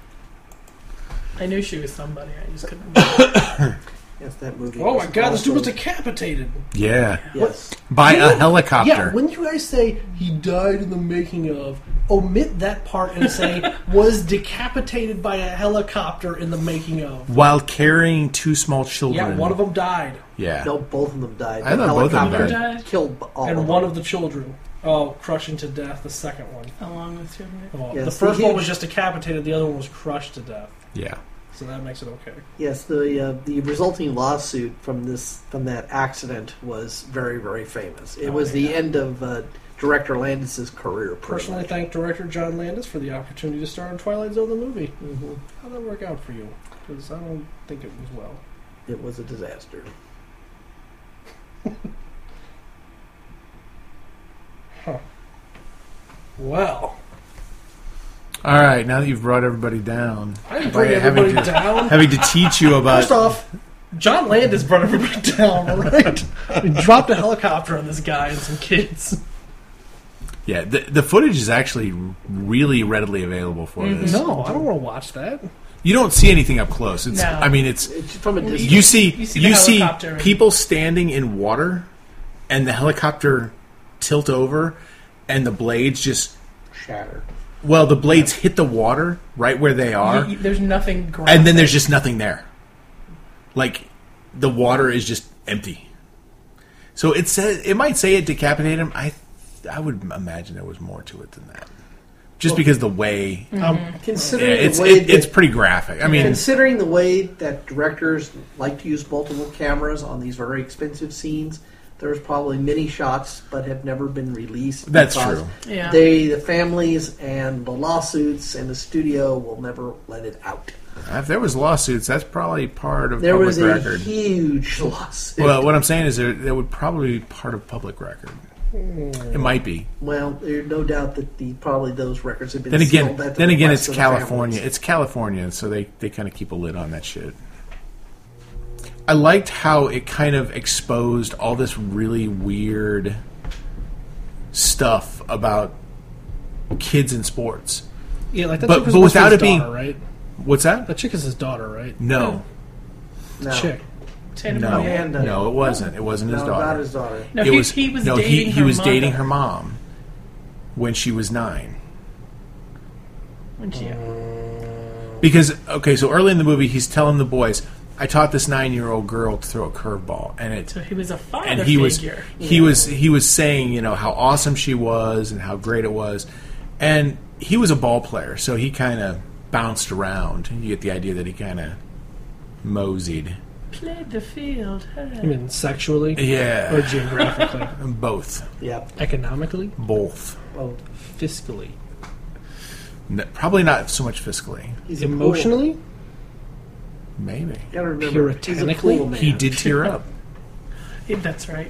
I knew she was somebody. I just couldn't remember. Yes, that movie. Oh was my god, this dude was also- decapitated. Yeah. Yes. By a Yeah, helicopter. when you guys say he died in the making of, omit that part and say was decapitated by a helicopter in the making of. While carrying two small children. Yeah, one of them died, Yeah. No, both of them died. I The thought both of them helicopter died. Killed all and of one them. of the children, oh, crushing to death. The second one. Along with children. Oh, Yes, the first the one huge- was just decapitated. The other one was crushed to death. Yeah. So that makes it okay. Yes, the uh, the resulting lawsuit from this from that accident was very very famous. It Oh, was yeah. the end of uh, director Landis's career. pretty Personally, much. thank director John Landis for the opportunity to star in Twilight Zone the movie. Mhm. How'd that work out for you? Because I don't think it was well. It was a disaster. Well, All right, now that you've brought everybody down, I didn't by bring having everybody to, down. having to teach you about. First off, John Landis brought everybody down, all right? He dropped a helicopter on this guy and some kids. Yeah, the, the footage is actually really readily available for Mhm. this. No, I don't want to watch that. You don't see anything up close. It's. No. I mean, it's. It's from a distance. You see, You see you the see helicopter and- people standing in water, and the helicopter tilt over, and the blades just. shatter. Well, the blades hit the water right where they are, Y- y- there's nothing. and then graphic. there's just nothing there. Like the water is just empty. So it says it might say it decapitated him. I I would imagine there was more to it than that. Just Well- because the way Um, yeah, Considering it's the way it, it's that- pretty graphic. I mean, considering the way that directors like to use multiple cameras on these very expensive scenes, there's probably many shots but have never been released. That's because true. Yeah. They, the families, and the lawsuits, and the studio will never let it out. if there was lawsuits, that's probably part of There public was a record. huge lawsuit. Well, what I'm saying is there, that would probably be part of public record. It might be. Well, there's no doubt that the probably those records have been Then again, sealed at the then again, request it's of the California. families. It's California, so they, they kind of keep a lid on that shit. I liked how it kind of exposed all this really weird stuff about kids in sports. yeah, like that But- chick was but supposed to be without his it being- daughter, right? What's that? That chick is his daughter, right? No, No, Chick. Tatum no, O'Neal. Amanda. no. It wasn't. It wasn't his no, daughter. not his daughter. No, it he was he was no. dating He he her was mother dating her mom when she was nine. when she- Because okay, so early in the movie, he's telling the boys, "I taught this nine-year-old girl to throw a curveball," and it So he was a father and he was figure. he was he was saying, you know, how awesome she was and how great it was, and he was a ball player, so he kind of bounced around. You get the idea that he kind of moseyed. Played the field. I Hey. mean, sexually or Yeah, geographically, both, Yeah. economically, both. Well, fiscally, N- Probably not so much fiscally. he's a emotionally. Maybe Cool, you gotta remember, he's a Puritanically, cool man. he did tear up. Yeah, that's right.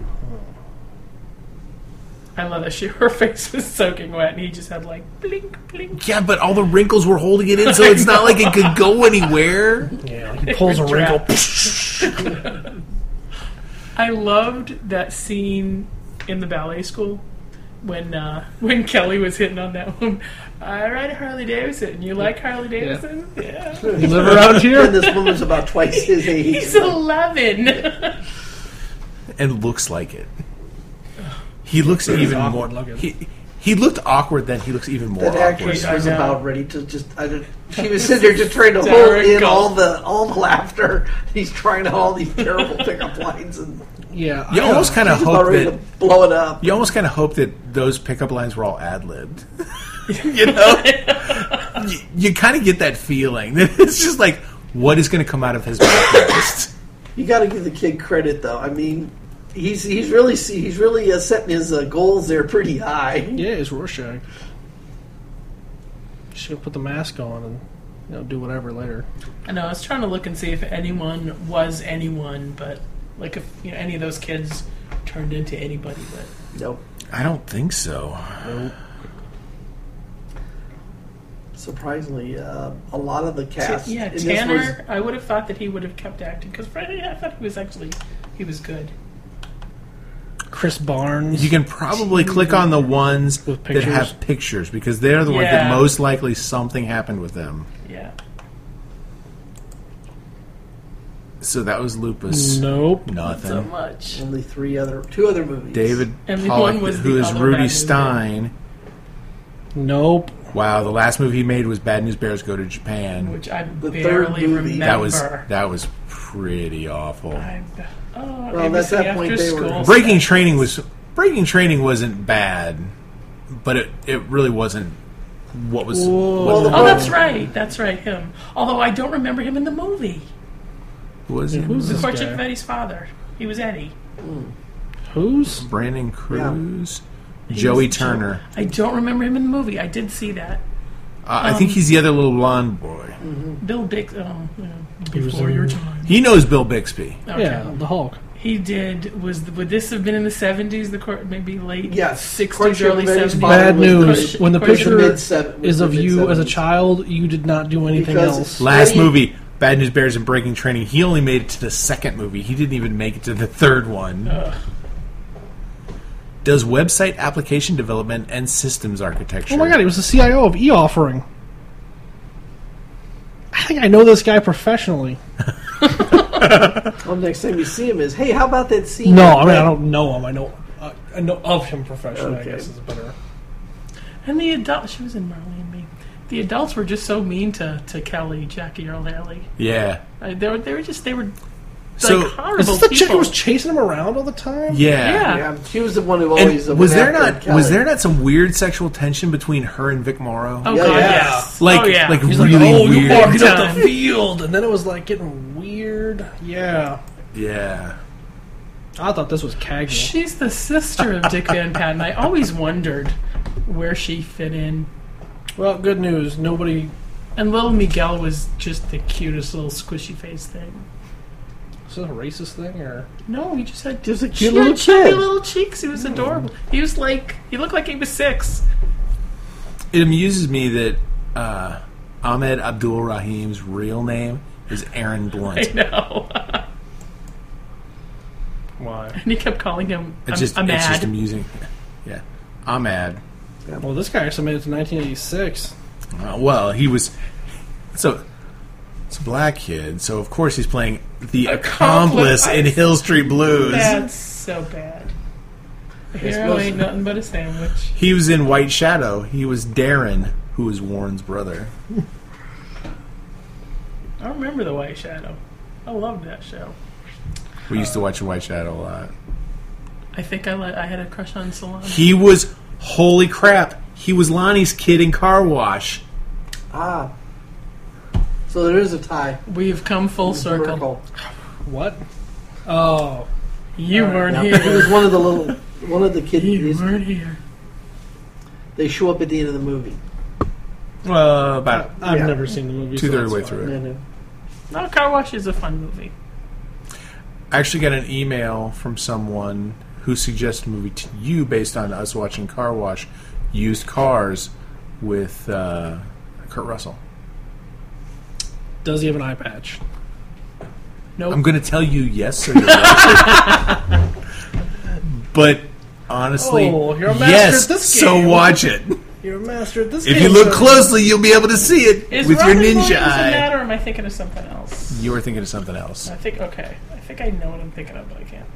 I love that she. Her face was soaking wet, and he just had like blink, blink. Yeah, but all the wrinkles were holding it in, so it's not like it could go anywhere. Yeah, he pulls a wrinkle. I loved that scene in the ballet school when uh, when Kelly was hitting on that one. I ride a Harley Davidson. You like Harley Davidson? Yeah. You live around here? And this woman's about twice his age. He's eleven. And looks like it. He looks even more. awkward looking. He he looked awkward. Then he looks even more That awkward. actress I was know. about ready to just. I didn't, she was sitting there just trying to hold in Hysterical. all the all the laughter. He's trying to all these terrible pickup lines, and Yeah. You I- almost kind of he's about hope ready that to blow it up. you almost kind of hope that those pickup lines were all ad libbed. You know, you, you kind of get that feeling that it's just like, what is going to come out of his mouth next? You got to give the kid credit, though. I mean, he's he's really he's really uh, setting his uh, goals there pretty high. Yeah, it's Rorschach. Should put the mask on and you know do whatever later. I know. I was trying to look and see if anyone was anyone, but like if you know any of those kids turned into anybody. But Nope. I don't think so. Surprisingly, uh, a lot of the cast. yeah, in this Tanner. was- I would have thought that he would have kept acting because Freddie. I thought he was actually he was good. Chris Barnes. You can probably click on the ones With that pictures? have pictures because they're the ones Yeah. that most likely something happened with them. Yeah. So that was Lupus. Nope. Nothing. So much. only three other, two other movies. David And the Pollock, one was who the is other Bad Rudy News Stein. Nope. Wow, the last movie he made was Bad News Bears Go to Japan. Which I The third barely movie. remember. That was that was pretty awful. I, oh, Well, A B at C that after point they were- school Breaking stuff. Training was Breaking Training wasn't bad, but it, it really wasn't what was. Whoa. What the- Oh, that's right. That's right. Him. Although I don't remember him in the movie. was it? Who's The this Courtship guy? of Eddie's father. He was Eddie. Who's? Brandon Cruz, He Joey was Turner. I don't remember him in the movie. I did see that. Uh, I think he's the other little blonde boy. Bill Bix. Oh, yeah. was Before in- your time. He knows Bill Bixby. Okay. Yeah, the Hulk. He did. Was would this have been in the seventies? The court, maybe late Yes. sixties, Courtship early of Eddie's seventies. Father Bad was the- news. When the Courtship picture mid seven- is of mid you as a seventies. child, you did not do anything Because- else. Last Eddie- movie, Bad News Bears and Breaking Training. He only made it to the second movie. He didn't even make it to the third one. Ugh. Does website application development and systems architecture. Oh my god, he was the C I O of E-Offering. I think I know this guy professionally. Well, next time you see him is, hey, how about that scene? No, I mean I don't know him. I know uh, I know of him professionally. Okay. I guess is better. And the adult, she was in Marley and Me. The adults were just so mean to, to Kelly, Jackie Earl Haley. Yeah. Uh, they were they were just they were like So- Is horrible this the chick people. who was chasing him around all the time? Yeah. Yeah. Yeah, she was the one who And always uh, was went there after not Kelly. was there not some weird sexual tension between her and Vic Morrow? Oh Yeah, god, yeah. yes. Like oh, yeah. like He's really like, oh, you weird. walked up Time. the field, and then it was like getting weird. Yeah, Yeah. I thought this was casual. She's the sister of Dick Van Patten. I always wondered where she fit in. Well, good news. Nobody. And little Miguel was just the cutest little squishy face thing. Is this a racist thing or? No, he just had Just a she cute had little chubby kid. little cheeks. He was adorable. He was like he looked like he was six. It amuses me that uh, Ahmed Abdul Rahim's real name is Aaron I Blunt. know. Why? And he kept calling him It's I'm, just I'm it's just mad. amusing. Yeah. Ahmed. Well, this guy actually made it to nineteen eighty-six. Uh, well, he was so it's a black kid, so of course he's playing the accomplice, Accomplice. in Hill Street Blues. That's so bad. The hero ain't nothing but a sandwich. He was in White Shadow. He was Darren, who was Warren's brother. I remember the White Shadow. I loved that show. We used to watch White Shadow a lot. I think I let, I had a crush on Salon. He was holy crap. He was Lonnie's kid in Car Wash. Ah. So there is a tie. We've come full circle. Circle. What? Oh, You All right, weren't Now, here. it was one of the little, one of the You kids. weren't here. They show up at the end of the movie. Well, about I've Yeah. never seen the movie. two so thirds that's way fine. through it. No, no. No, Car Wash is a fun movie. I actually got an email from someone who suggested a movie to you based on us watching Car Wash, Used Cars, with uh, Kurt Russell. Does he have an eye patch? Nope. I'm going to tell you yes, so you're right. But honestly, Oh, you're a master yes. at this So game. watch it. You're a master at this If game. you look son. closely, you'll be able to see it Is with your Robin ninja Williams in eye. that, or am I thinking of something else? You were thinking of something else. I think okay. I think I know what I'm thinking of, but I can't.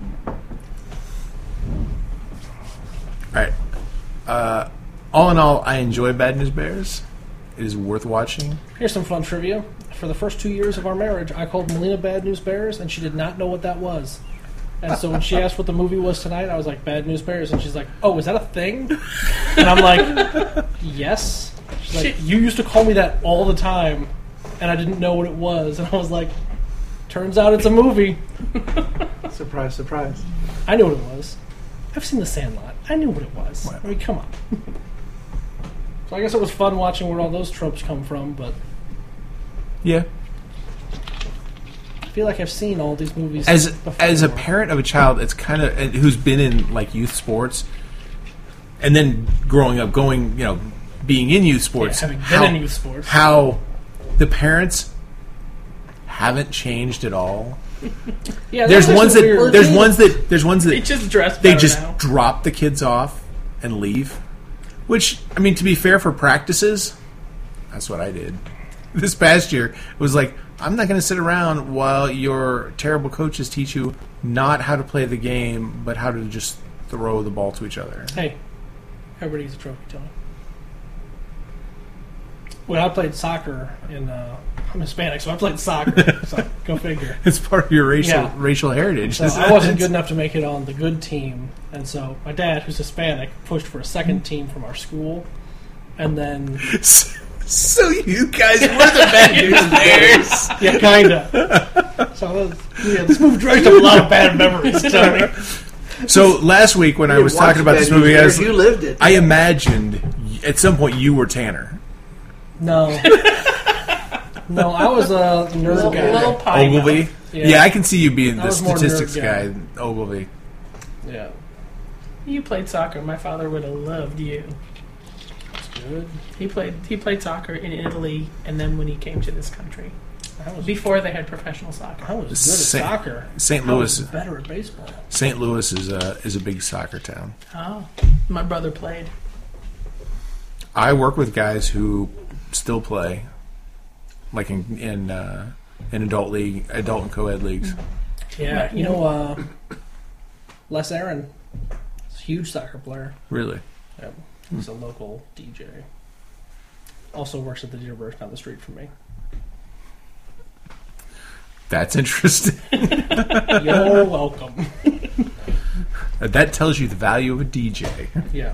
All right. Uh, all in all, I enjoy Bad News Bears. It is worth watching. Here's some fun trivia. For the first two years of our marriage, I called Melina Bad News Bears, and she did not know what that was. And so when she asked what the movie was tonight, I was like, Bad News Bears. And she's like, oh, is that a thing? And I'm like, yes. She's like, you used to call me that all the time, and I didn't know what it was. And I was like, turns out it's a movie. Surprise, surprise. I knew what it was. I've seen The Sandlot. I knew what it was. Well. I mean, come on. So I guess it was fun watching where all those tropes come from, but Yeah. I feel like I've seen all these movies As before. as a parent of a child, it's kind of who's been in like youth sports, and then growing up, going you know, being in youth Yeah, sports, having been how, in youth sports. how the parents haven't changed at all. Yeah, There's that's ones that weird. there's ones that there's ones They that just dress they better just now. drop the kids off and leave. Which, I mean, to be fair, for practices, that's what I did. This past year, it was like, I'm not going to sit around while your terrible coaches teach you not how to play the game, but how to just throw the ball to each other. Hey, everybody gets a trophy, Tony. When I played soccer in, uh, I'm Hispanic, so I played soccer. So go figure. It's part of your racial Yeah. racial heritage. So isn't I wasn't it? good enough to make it on the good team, and so my dad, who's Hispanic, pushed for a second team from our school, and then So you guys were the bad news bears. yeah, kinda. So yeah, this movie dragged up a lot of bad memories. Tony. So last week when I You was watched talking about Bad this News movie, I, Bears, was, you lived it. I imagined at some point you were Tanner. No, no, I was a nerd Little, guy. little pie Ogilvy? mouth. Yeah. Yeah. I can see you being I the was more statistics nerd guy. guy. Ogilvy. Yeah, You played soccer. My father would have loved you. that's good. He played. He played soccer in Italy, and then when he came to this country, I was before they had professional soccer. I was good at Saint- soccer. Saint I was Louis. better at baseball. Saint Louis is a is a big soccer town. Oh, my brother played. I work with guys who still play, like in in, uh, in adult league, adult and co-ed leagues. Yeah, you know, uh, Les Aaron, is a huge soccer player. Really, Yep. He's a local D J. Also works at the Deerbergs down the street from me. that's interesting. You're welcome. That tells you the value of a D J. Yeah.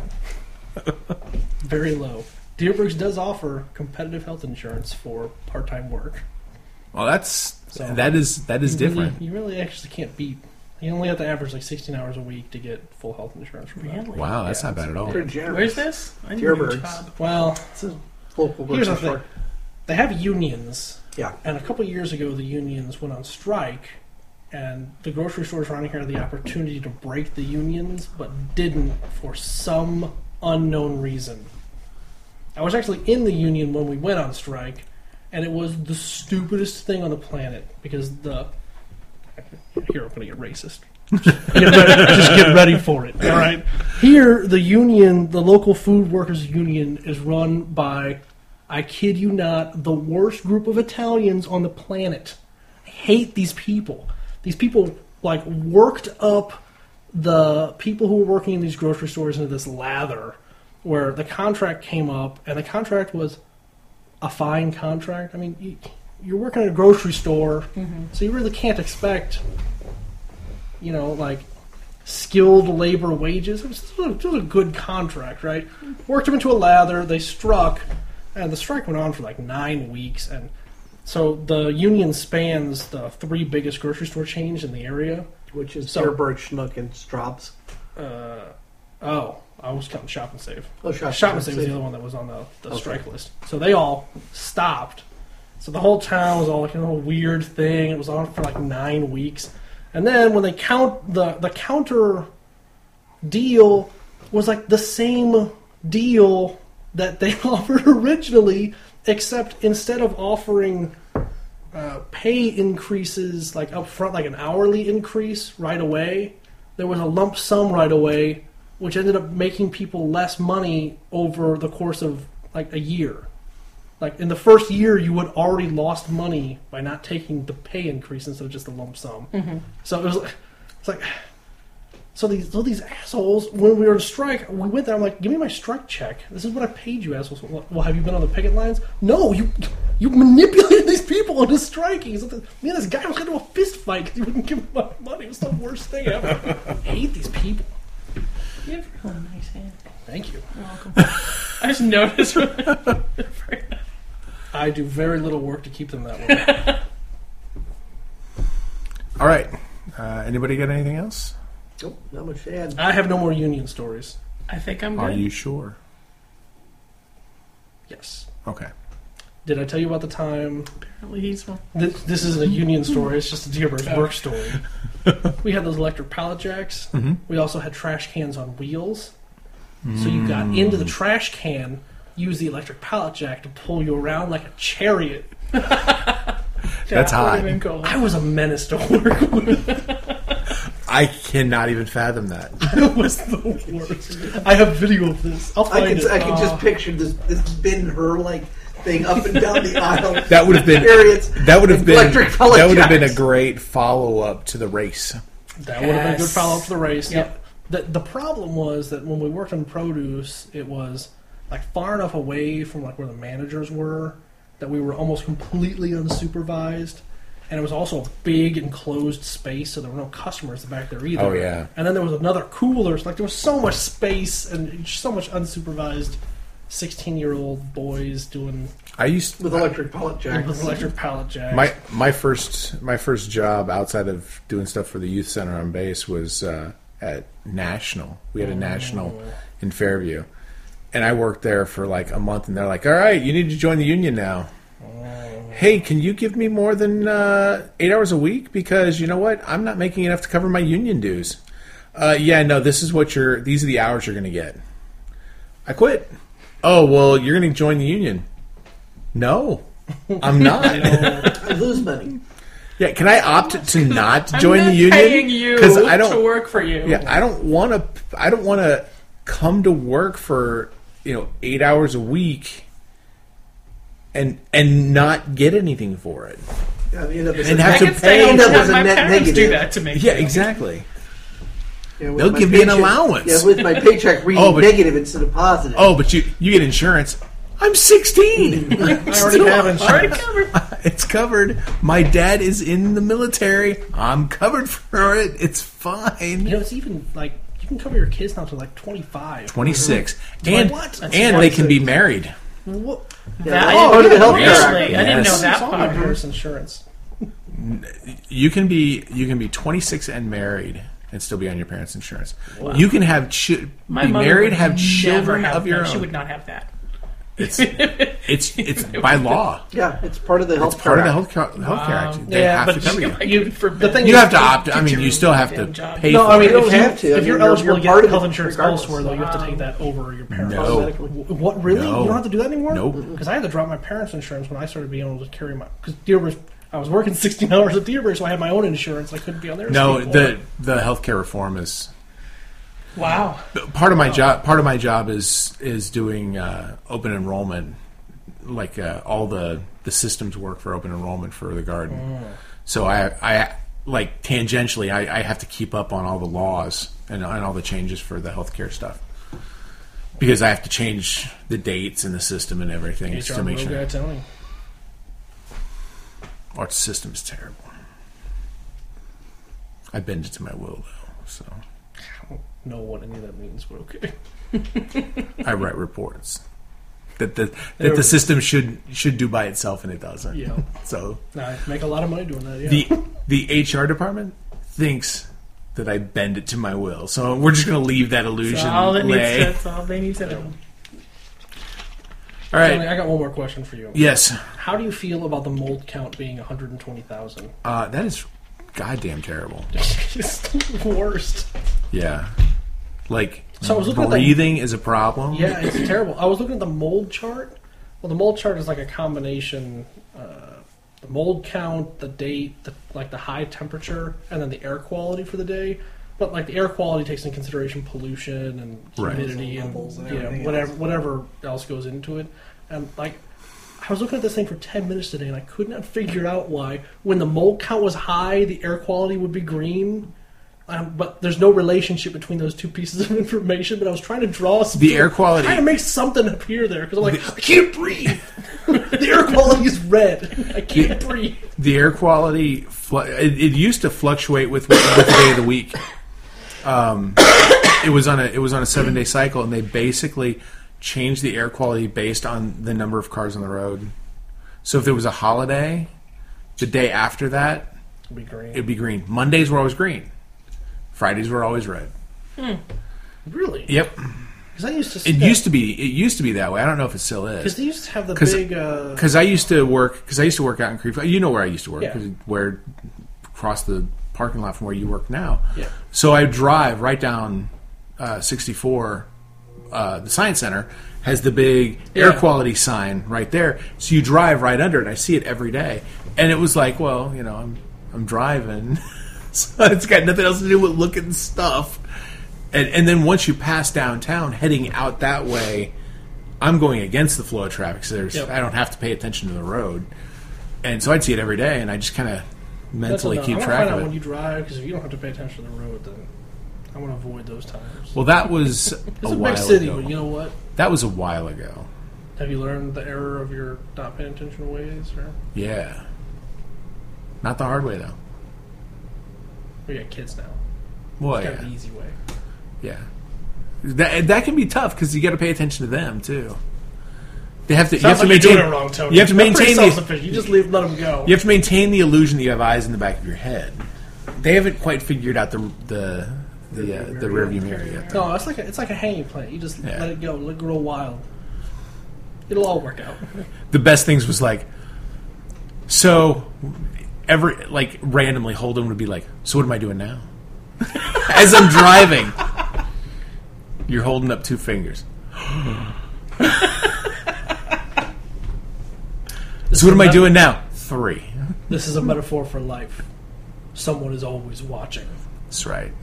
Very low. Deerbergs does offer competitive health insurance for part-time work. Well, that's So- that is that is You really- different. you really actually can't beat. You only have to average like sixteen hours a week to get full health insurance from that. Really? Wow, that's Yeah, not bad at all. Pretty generous. Where's this? I need a new Deerbergs. job. Well, It's a local here's the grocery thing. store. They have unions. Yeah. And a couple of years ago, the unions went on strike, and the grocery stores around here had the opportunity to break the unions, but didn't for some unknown reason. I was actually in the union when we went on strike, and it was the stupidest thing on the planet because the here I'm going to get racist. Just get, ready, just get ready for it. All right. Here, the union, the local food workers union, is run by, I kid you not, the worst group of Italians on the planet. I hate these people. These people like worked up the people who were working in these grocery stores into this lather, where the contract came up, and the contract was a fine contract. I mean, you, you're working at a grocery store, so you really can't expect, you know, like skilled labor wages. It was, it was a good contract, right? Worked them into a lather. They struck, and the strike went on for like nine weeks. And so the union spans the three biggest grocery store chains in the area. Which is So- Deerberg, Schnuck, and Straub's. Uh, oh, I was counting Shop and Save. Oh, Shop, Shop and Save was the other one that was on the, the strike list. So they all stopped. So the whole town was all like a little weird thing. It was on for like nine weeks. And then when they count the the counter deal was like the same deal that they offered originally, except instead of offering uh, pay increases like up front, like an hourly increase right away, there was a lump sum right away which ended up making people less money over the course of like a year. Like in the first year, you had already lost money by not taking the pay increase instead of just the lump sum. Mm-hmm. So it was like, it's like, so these so these assholes. When we were on strike, we went there. I'm like, give me my strike check. This is what I paid you, assholes. Well, have you been on the picket lines? No, you you manipulated these people into striking. So the, me and this guy was into a fist fight because he wouldn't give me my money. It was the worst thing ever. I hate these people. You have a really nice hand. Thank you. You're welcome. I just noticed. I do very little work to keep them that way. All right. Uh, anybody got anything else? Nope, not much to add. I have no more union stories. I think I'm good. Are you sure? Yes. Okay. Did I tell you about the time? Apparently he's one. This, this isn't a union story. It's just a Dearbird's work story. We had those electric pallet jacks. Mm-hmm. We also had trash cans on wheels. So you got into the trash can, use the electric pallet jack to pull you around like a chariot. That's hot. I was a menace to work with. I cannot even fathom that. It was the worst. I have video of this. I'll find I can it. I can Uh, just picture this this Ben Hur like thing up and down the aisle. That would have been Chariots that would have and been electric pallet that would have been a jacks. great follow up to the race. That would have been a good Yes. follow up to the race. Yep. The the problem was that when we worked on produce, it was like far enough away from like where the managers were that we were almost completely unsupervised, and it was also a big enclosed space, so there were no customers back there either. Oh, yeah. And then there was another cooler. So like there was so much space and so much unsupervised sixteen year old boys doing I used with electric pallet jacks. with electric pallet jacks. my my first my first job outside of doing stuff for the youth center on base was uh, at National. We had a National in Fairview, and I worked there for like a month. And they're like, "All right, you need to join the union now." Hey, can you give me more than uh, eight hours a week? Because you know what, I'm not making enough to cover my union dues. Uh, yeah, no, this is what you're. These are the hours you're going to get. I quit. Oh well, you're going to join the union. No, I'm not. I lose money. Yeah, can I opt to not I'm join not the union? paying you I don't. to work for you. Yeah, I don't want to. I don't want to come to work for you know eight hours a week and and not get anything for it. Yeah, you know, And a- have I to can stay end home up and have as a my net parents do negative. that to me. Yeah, exactly. Yeah, with They'll my give me an paycheck- allowance. Yeah, with my paycheck reading Oh, but- negative instead of positive. Oh, but you you get insurance. I'm sixteen. I already have insurance. Already covered. It's covered. My dad is in the military. I'm covered for it. It's fine. You know, it's even like you can cover your kids now to like twenty-five. twenty-six, and What? That's and they can be twenty-six. married. What? Yeah, That- that's I part of the didn't- healthcare act. Really? I didn't know Yes. that It's all my part. parents' insurance. You can be you can be twenty-six and married and still be on your parents' insurance. You can have ch- My be mother married, would have never children have of your that. own. She would not have that. It's it's it's by law. Yeah, it's part of the healthcare It's part of the act. healthcare healthcare act. They Yeah, have but to cover you. you, the thing You is, have to opt. I Get mean, your you still have to damn job. pay No, for I mean, it. You don't if, you, have to. I if mean, you're you're- eligible you're to part get of health it insurance regardless. elsewhere, though, you have to take that over your parents. No. Automatically. What, really? No. You don't have to do that anymore? Nope. Because I had to drop my parents' insurance when I started being able to carry my... Because Dearborn, I was working sixteen hours at Dearborn, so I had my own insurance. I couldn't be on theirs No, anymore. the the healthcare reform is Wow. part of my job. Part of my job is is doing uh, open enrollment, like uh, all the the systems work for open enrollment for the garden. So I I like tangentially I, I have to keep up on all the laws and, and all the changes for the healthcare stuff because I have to change the dates and the system and everything H R to make bro sure. guy telling you. Our system is terrible. I bend it to my will though, so I don't know what any of that means, but okay. I write reports that the that There- the system should should do by itself and it doesn't. Yeah. So I make a lot of money doing that, yeah. the the H R department thinks that I bend it to my will. So we're just going to leave that illusion That's all, that needs lay. to, that's all they need to know. All Tony, right. I got one more question for you. Yes. How do you feel about the mold count being one hundred twenty thousand? Uh, that is goddamn terrible. It's the worst. Yeah. Like So I was looking at the- breathing is a problem. Yeah, it's terrible. I was looking at the mold chart. Well, the mold chart is like a combination: uh, the mold count, the date, the, like the high temperature, and then the air quality for the day. but like the air quality takes into consideration pollution and Right. humidity Ozone and, levels and yeah, everything whatever else. whatever else goes into it. And like, I was looking at this thing for ten minutes today, and I could not figure out why when the mold count was high, the air quality would be green. Um, but there's no relationship between those two pieces of information. But I was trying to draw some, The air quality- trying to make something appear there because I'm like, I can't breathe. The air quality is red. I can't breathe. The air quality, flu- it, it used to fluctuate with, with the day of the week. Um, it was on a it was on a seven day cycle, and they basically changed the air quality based on the number of cars on the road. So if there was a holiday, the day after that, It'd be green. it'd be green. Mondays were always green. Fridays were always red. Really? Yep. Because I used to. See It used to be it used to be that way. I don't know if it still because is. they used to have the 'Cause- big. Uh, Because I used to work because I used to work out in Creve. You know where I used to work, Yeah. 'cause where across the parking lot from where you work now. Yeah. So I drive right down uh, sixty-four. Uh, the Science Center has the big air Yeah. quality sign right there. So you drive right under it. I see it every day, and it was like, well, you know, I'm I'm driving, so it's got nothing else to do with looking at stuff. And and then once you pass downtown, heading out that way, I'm going against the flow of traffic. So there's Yep. I don't have to pay attention to the road, and so I'd see it every day, and I just kind of mentally that's keep enough. track I want to find of out it. when you drive because if you don't have to pay attention to the road, then I want to avoid those times. Well, that was It's a a while big city, ago. but you know what? That was a while ago. Have you learned the error of your not paying attention ways? Or Yeah. Not the hard way, though. we got kids now. Well, It's kind of yeah. the easy way. Yeah. That, that can be tough because you got to pay attention to them, too. They have to, you have Sounds to like maintain, you're doing it wrong, Tony. you have to You're pretty maintain the, self-sufficient. You just leave, let them go. you have to maintain the illusion that you have eyes in the back of your head. They haven't quite figured out the the the, uh, the rearview mirror yet. No, it's like a, it's like a hanging plant. You just Yeah. let it go, let it grow wild. It'll all work out. The best things was like, so every like randomly Holden would be like, so what am I doing now? As I'm driving, you're holding up two fingers. So what am I doing now? Three. This is a metaphor for life. Someone is always watching. That's right.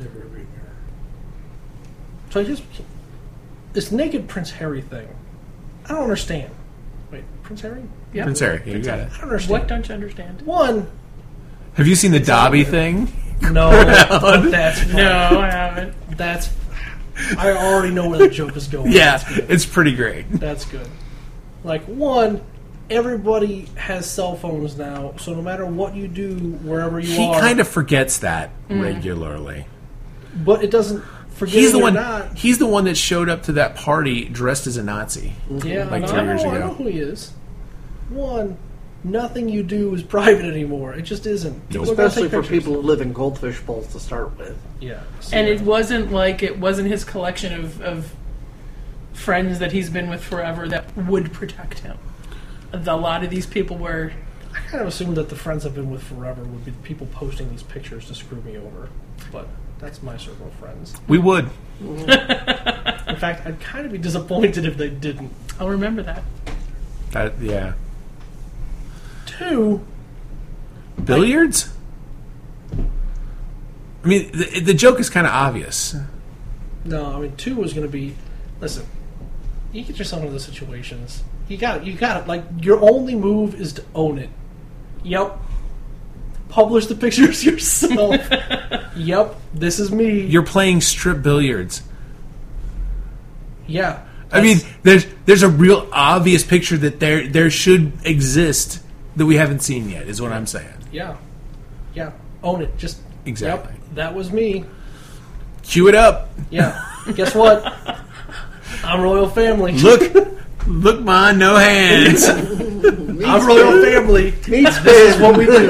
So I just this naked Prince Harry thing. I don't understand. Wait, Prince Harry? Yeah. Prince Harry, yeah, you got it. I don't understand. What don't you understand? One, Have you seen the Dobby thing? no, but that's fine. No, I haven't. That's. I already know where the joke is going. Yeah, That's good. it's pretty great. That's good. Like one, everybody has cell phones now, so no matter what you do, wherever you He are, kind of forgets that regularly. but it doesn't. Forget He's the it or one. Not, He's the one that showed up to that party dressed as a Nazi. yeah, like no, two I years know, I ago. know who he is. One, nothing you do is private anymore. It just isn't. People are gonna Especially take for pictures. people who live in goldfish bowls to start with. Yeah, so- And it wasn't like it wasn't his collection of, of friends that he's been with forever that would protect him. A lot of these people were. I kind of assumed that the friends I've been with forever would be the people posting these pictures to screw me over, but that's my circle of friends. We would. In fact, I'd kind of be disappointed if they didn't. I'll remember that. That yeah. Two, Billiards. I mean, the, the joke is kind of obvious. no, I mean two was going to be. Listen, you get yourself into those situations. You got it. You got it. Like your only move is to own it. Yep. Publish the pictures yourself. Yep. This is me. You're playing strip billiards. yeah. I mean, That's- there's there's a real obvious picture that there there should exist that we haven't seen yet. Is what I'm saying. yeah, yeah. Own it. Just Exactly. Yep. That was me. Cue it up. Yeah. Guess what? I'm royal family. Look, look, man, no hands. I'm royal family. Meat This spin. is what we do.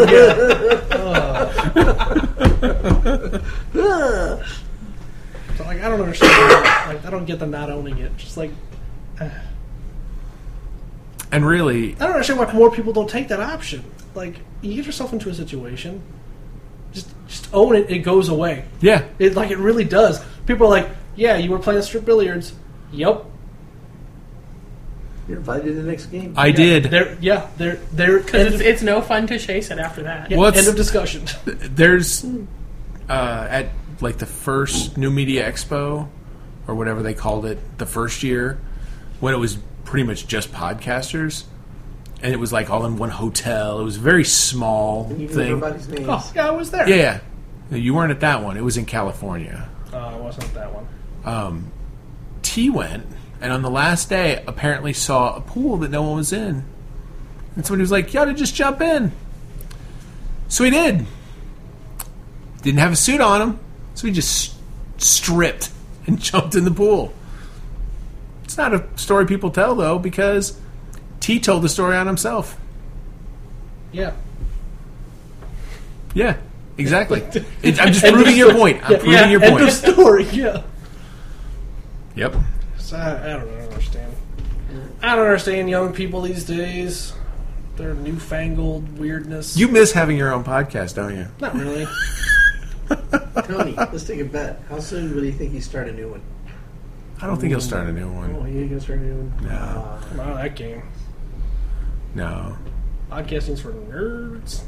Yeah. So, like, I don't understand. Like, I don't get the not owning it. Just like, uh, And really, I don't understand why more people don't take that option. Like, you get yourself into a situation, just just own it. It goes away. yeah, It like it really does. People are like, yeah, you were playing strip billiards. Yep. You're invited to the next game. I Yeah, did. They're yeah. They're they're Because end, it's, of, it's no fun to chase it after that. yeah, Well, it's- end of discussion. There's uh, at like the first New Media Expo, or whatever they called it, the first year, when it was pretty much just podcasters, and it was like all in one hotel. It was a very small You knew thing. everybody's names. Oh, yeah, I was there. Yeah, yeah. No, you weren't at that one. It was in California. Uh, I wasn't at that one. Um, T went, and on the last day, apparently saw a pool that no one was in. And somebody was like, you ought to just jump in. So he did. Didn't have a suit on him, so he just stripped and jumped in the pool. It's not a story people tell, though, because T told the story on himself. Yeah. Yeah, exactly. It, I'm just End of proving your story. point. I'm Yeah, proving yeah, your end point. of story, yeah. Yep. So I, I don't understand. I don't understand young people these days. Their newfangled weirdness. You miss having your own podcast, don't you? Not really. Tony, let's take a bet. How soon will you think you start a new one? I don't think he'll start a new one. Oh, you ain't gonna start a new one? No. Uh, Come on, that game. No. Podcasting's for nerds.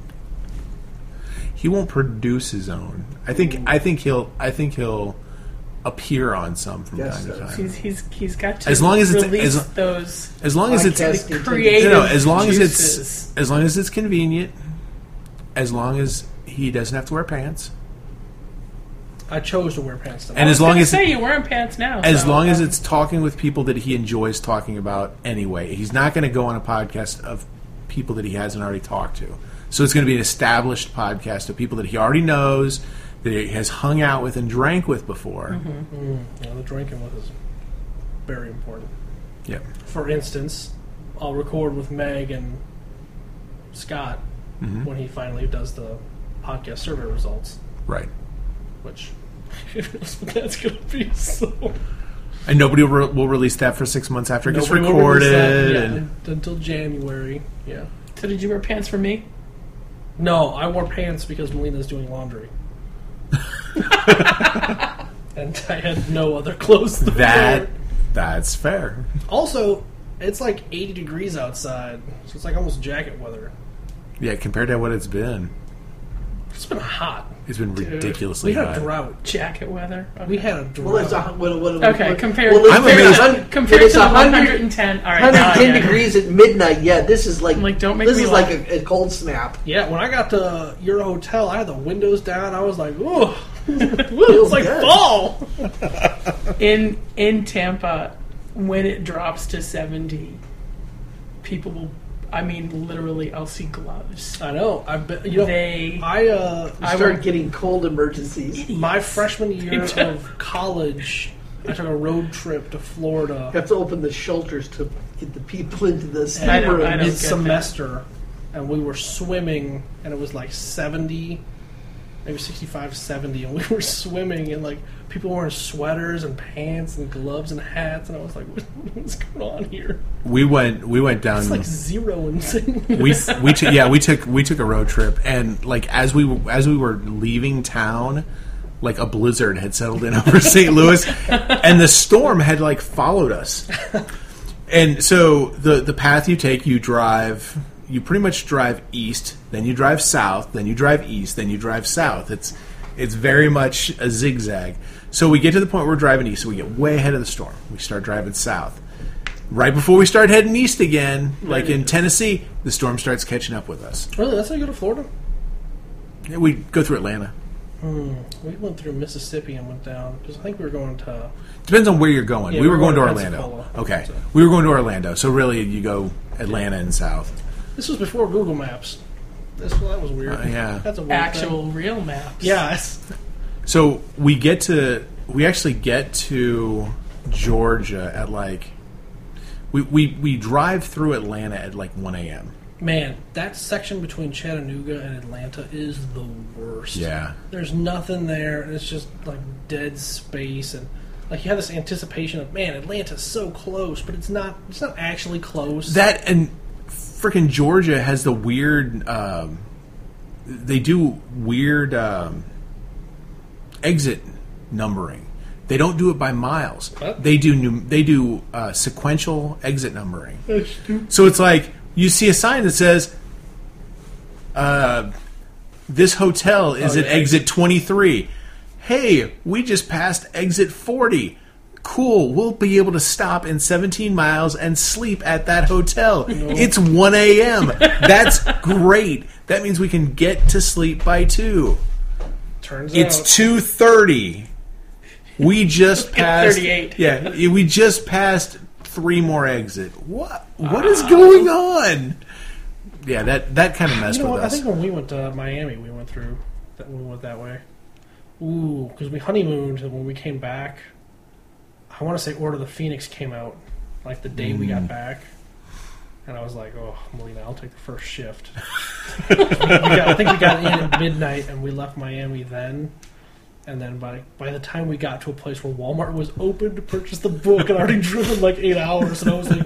He won't produce his own. I think. I think he'll. I think he'll appear on some from Yes, time to that's- time. He's he's he's got to As long as it's- release as- those As long as it's. Podcast the continues. creative You know, as long as juices. it's. As long as it's convenient. As long as he doesn't have to wear pants. I chose to wear pants tonight. And I as was long gonna as say you're wearing pants now. As so, long as um, it's talking with people that he enjoys talking about anyway. He's not going to go on a podcast of people that he hasn't already talked to. So it's going to be an established podcast of people that he already knows, that he has hung out with and drank with before. Mm-hmm. Mm, yeah, the drinking with is very important. Yep. For instance, I'll record with Meg and Scott Mhm. when he finally does the podcast survey results, Right. which that's going to be so. And nobody will, re- will release that for six months after it gets Nobody will release recorded. that, yeah, and until January. Yeah. So did you wear pants for me? No, I wore pants because Melina's doing laundry. And I had no other clothes to that wear. that's fair. Also, it's like eighty degrees outside, so it's like almost jacket weather. Yeah, compared to what it's been, It's been hot. it's been ridiculously We had hot. a drought. Jacket weather. Okay. We had a drought. well, it's a, what, what, what, Okay, what, compared, well, it's- I'm compared, amazed. to, hun- compared it's to the one hundred one ten. All right, now I one hundred ten get it. degrees at midnight. Yeah, this is like, I'm like, don't make this me is laugh. like a, a cold snap. Yeah, when I got to your hotel, I had the windows down. I was like, ooh, it's like good. fall. in in Tampa, when it drops to seventy, people will. I mean, literally, I'll see gloves. I know. I bet you know. They- I uh, You I start will- getting cold emergencies. You my freshman year They do. of college, I took a road trip to Florida have to open the shelters to get the people into the steam I don't- I room. don't- mid semester, and we were swimming, and it was like seventy, maybe sixty-five, seventy, and we were swimming, and like people wearing sweaters and pants and gloves and hats, and I was like, what's going on here? We went. We went down. It's like zero in Saint we Louis. we took yeah we took we took a road trip, and like as we as we were leaving town, like a blizzard had settled in over Saint Louis, and the storm had like followed us. And so the the path you take, you drive, you pretty much drive east, then you drive south, then you drive east, then you drive south. It's it's very much a zigzag. So we get to the point where we're driving east, so we get way ahead of the storm. We start driving south. Right before we start heading east again, like in Tennessee, the storm starts catching up with us. Really, that's how you go to Florida? Yeah, we go through Atlanta. Hmm. We went through Mississippi and went down, because I think we were going to... Depends on where you're going. Yeah, we were going to to Orlando. Pensacola. Okay. So- We were going to Orlando. So really, you go Atlanta and south. This was before Google Maps. This That was weird. Uh, yeah. That's a weird Actual thing. real maps. Yeah, it's- So we get to, we actually get to Georgia at like, we, we, we drive through Atlanta at like one a.m. man, that section between Chattanooga and Atlanta is the worst. Yeah. There's nothing there, and it's just like dead space, and like you have this anticipation of, man, Atlanta's so close, but it's not. It's not actually close. That and freaking Georgia has the weird, um, they do weird um, exit numbering. They don't do it by miles. What? They do num- they do uh, sequential exit numbering. So it's like you see a sign that says, uh, "This hotel is Oh, at yeah. exit twenty-three." hey, we just passed exit forty. Cool, we'll be able to stop in seventeen miles and sleep at that hotel. It's one a.m. That's great. That means we can get to sleep by two. Turns It's out. two thirty. We just passed. thirty-eight. Yeah, we just passed three more exit. What? What is going on? Yeah, that that kind of messed You know with what? I us. think when we went to Miami, we went through that. We went that way. Ooh, because we honeymooned, and when we came back, I want to say Order of the Phoenix came out like the day we Mm. got back, and I was like, "Oh, Melina, I'll take the first shift." we got, I think we got in at midnight, and we left Miami then. And then by by the time we got to a place where Walmart was open to purchase the book, and already driven like eight hours, and I was like,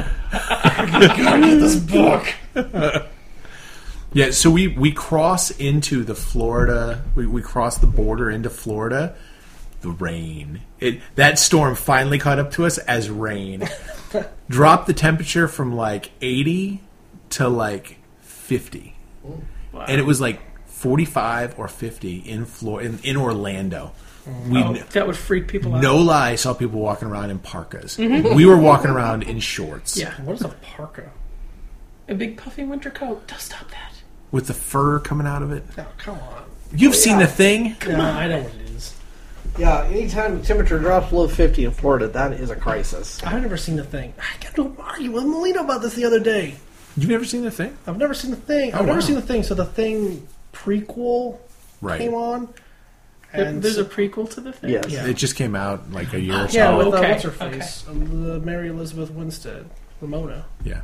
"I gotta get this book." Yeah, so we, we cross into the Florida. We, we cross the border into Florida. The rain. It that storm finally caught up to us as rain. Dropped the temperature from like eighty to like fifty, Wow. and it was like forty-five or fifty in Flor in, in Orlando. We Oh, that would freak people out. no lie, I saw people walking around in parkas. We were walking around in shorts. Yeah. What is a parka? A big puffy winter coat. Don't stop that. With the fur coming out of it. Oh, come on. You've seen the thing? No, I know what it is. Yeah, anytime the temperature drops below fifty in Florida, that is a crisis. I've never seen the thing. I got to argue with Melina about this the other day. You've never seen the thing? I've never seen the thing. I've Oh, never wow. seen the thing. So the thing prequel Right. came on. There- And There's so- a prequel to the thing. Yes. Yeah. It just came out like a year or so. yeah, Oh, with okay, uh, what's her face, okay. um, the Mary Elizabeth Winstead, Ramona. Yeah.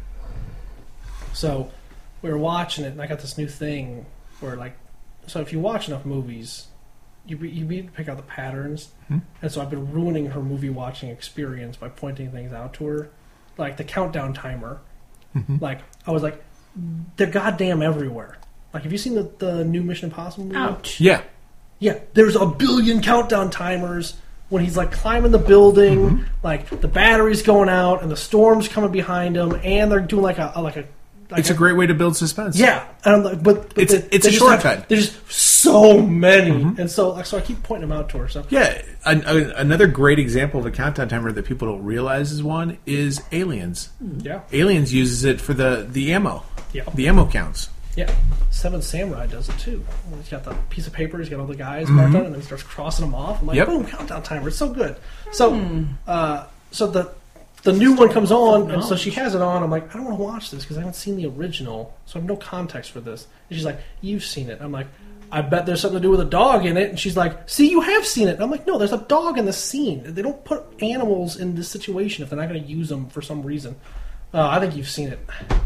So we were watching it, and I got this new thing where, like, so if you watch enough movies, you be, you need to pick out the patterns. Hmm. And so I've been ruining her movie watching experience by pointing things out to her, like the countdown timer. Mm-hmm. Like I was like, they're goddamn everywhere. Like, have you seen the the new Mission Impossible movie? Ouch. Yeah. Yeah, there's a billion countdown timers when he's like climbing the building, Mm-hmm. like the battery's going out and the storm's coming behind him, and they're doing like a, a like a. Like It's a great way to build suspense. Yeah, and I'm like, but, but It's- they- it's they a just have- shortcut. Mm-hmm. there's just so many, and so like, so I keep pointing them out to her. So Yeah. An, a, another great example of a countdown timer that people don't realize is one is Aliens. yeah, Aliens uses it for the, the ammo. yeah, The ammo counts. yeah. Seven Samurai does it too. He's got the piece of paper. He's got all the guys marked on, it, and then he starts crossing them off. I'm like, Mm-hmm. Yep. boom, countdown timer. It's so good. So, uh, so the the new one comes on, and so she has it on. I'm like, I don't want to watch this because I haven't seen the original, so I have no context for this. And she's like, you've seen it. I'm like, I bet there's something to do with a dog in it. And she's like, see, you have seen it. And I'm like, no, there's a dog in the scene. They don't put animals in this situation if they're not going to use them for some reason. Uh, I think you've seen it.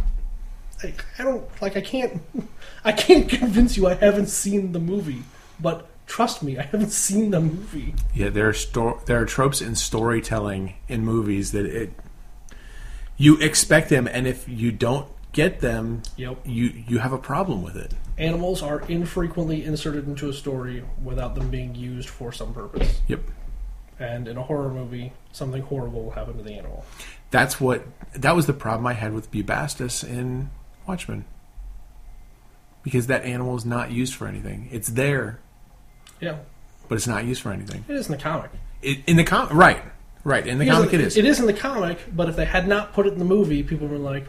I, I don't like. I can't. I can't convince you I haven't seen the movie, but trust me, I haven't seen the movie. Yeah, there are sto- there are tropes in storytelling in movies that it you expect them, and if you don't get them, Yep. you you have a problem with it. Animals are infrequently inserted into a story without them being used for some purpose. Yep. And in a horror movie, something horrible will happen to the animal. That's what that was the problem I had with Bubastis in Watchmen. Because that animal is not used for anything. It's there, Yeah, but it's not used for anything. it is in the comic. It, in the comic, right, right. In the Because comic, it is It is in the comic, but if they had not put it in the movie, people were like,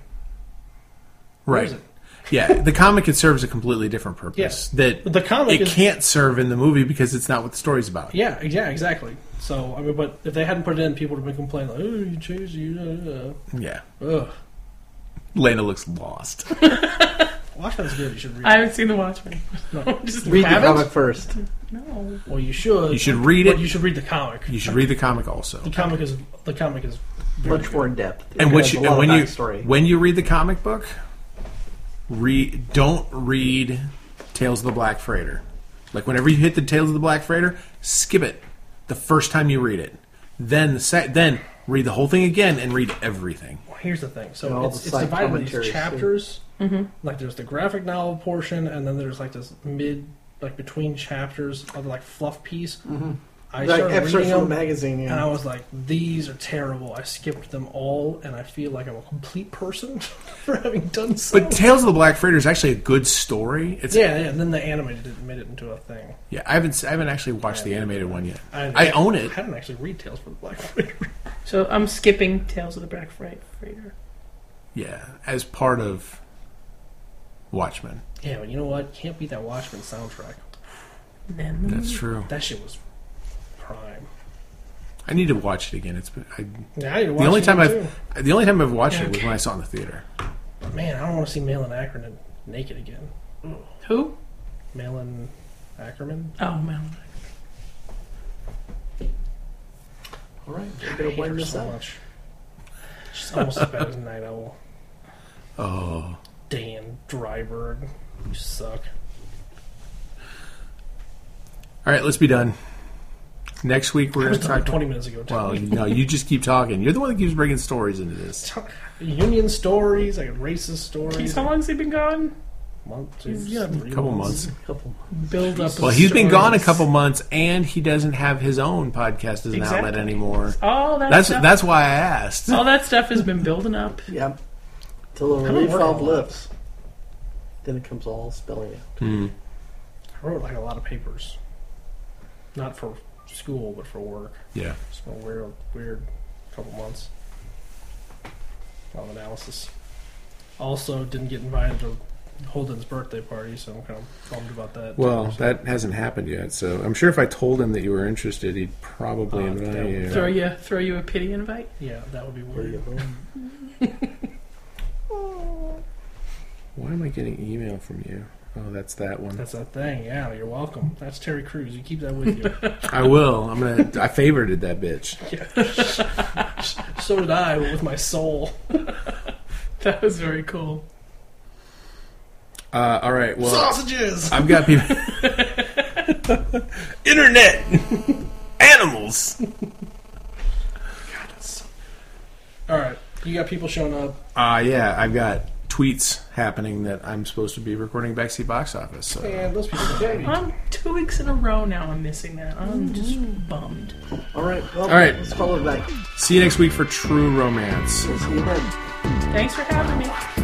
"Where right. is it?" Yeah, the comic it serves a completely different purpose. That But the comic it is- can't serve in the movie because it's not what the story's about. Yeah, yeah, exactly. So I mean, but if they hadn't put it in, people would have been complaining, like, "Oh, you changed you." Yeah. Uh, ugh. Lena looks lost. Watchmen's good. You should read. I it. haven't seen The Watchmen. No. Just Read the haven't? comic first. no. Well, you should. You should read But it. you should read the comic. You should read the comic also. The comic is the comic is very Much good. more in depth. And It what has you a lot and when of you backstory. when you read the comic book, read don't read Tales of the Black Freighter. Like whenever you hit the Tales of the Black Freighter, skip it the first time you read it. Then the sec- then read the whole thing again and read everything. Well, here's the thing. So And all it's, the it's side divided into these commentaries, chapters. Mm-hmm. Like there's the graphic novel portion, and then there's like this mid, like between chapters of like fluff piece. Mm-hmm. I Like started excerpts reading from the them, magazine. and I Yeah. was like, these are terrible. I skipped them all, and I feel like I'm a complete person for having done so. But Tales of the Black Freighter is actually a good story. It's yeah, yeah, and then the animated it made it into a thing. yeah. I haven't I haven't actually watched the animated one yet. I, I own it. I hadn't actually read Tales for the Black Freighter. So I'm skipping Tales of the Black Freight- Freighter. Yeah, as part of Watchmen. Yeah, but you know what? Can't beat that Watchmen soundtrack. Then That's true. That shit was prime. I need to watch it again. It's been, I, Yeah, I need to watch the only it time again, I've the only time I've watched it was Okay. when I saw it in the theater. too. But man, I don't want to see Malin Ackerman naked again. Who? Malin Ackerman? Oh, man. All right, I we're gonna hate her wind this so up. much. She's almost as bad as Night Owl. Oh, Dan Dryberg. You suck. all right. Let's be done. Next week we're I was going to done talk. twenty minutes ago. Well, you know, you just keep talking. You're the one that keeps bringing stories into this. Union stories, like racist stories. He's, how long's he been gone? Month, two, He's- yeah, three couple months. Couple. Build up. Well, his he's been gone a stories. couple months, and he doesn't have his own podcast as an Exactly. outlet anymore. All that That's stuff, that's why I asked. all that stuff has been building up. Yep. Till the don't relief work a valve lot. lifts. Then it comes all spelling out. Hmm. I wrote like a lot of papers. Not for school, but for work. Yeah. It's been a weird, weird couple months. A lot of analysis. Also, didn't get invited to Holden's birthday party, so I'm kind of bummed about that. Well, too. that hasn't happened yet, so I'm sure if I told him that you were interested, he'd probably Uh, invite that you. would- Throw you, throw you a pity invite. Yeah, that would be There you weird. go. Why am I getting email from you? Oh, that's that one. That's that thing. Yeah, you're welcome. That's Terry Crews. You keep that with you. I will. I'm gonna. I favorited that bitch. So did I, but with my soul. That was very cool. Uh, all right. Well, Sausages. I've got people. Internet. Animals. All right, you got people showing up. Uh, yeah, I've got tweets happening that I'm supposed to be recording Backseat Box Office. So. And those people. Don't I'm two weeks in a row now. I'm missing that. I'm just bummed. All right. Well, All right. Let's call it back. See you next week for True Romance. We'll see you then. Thanks for having me.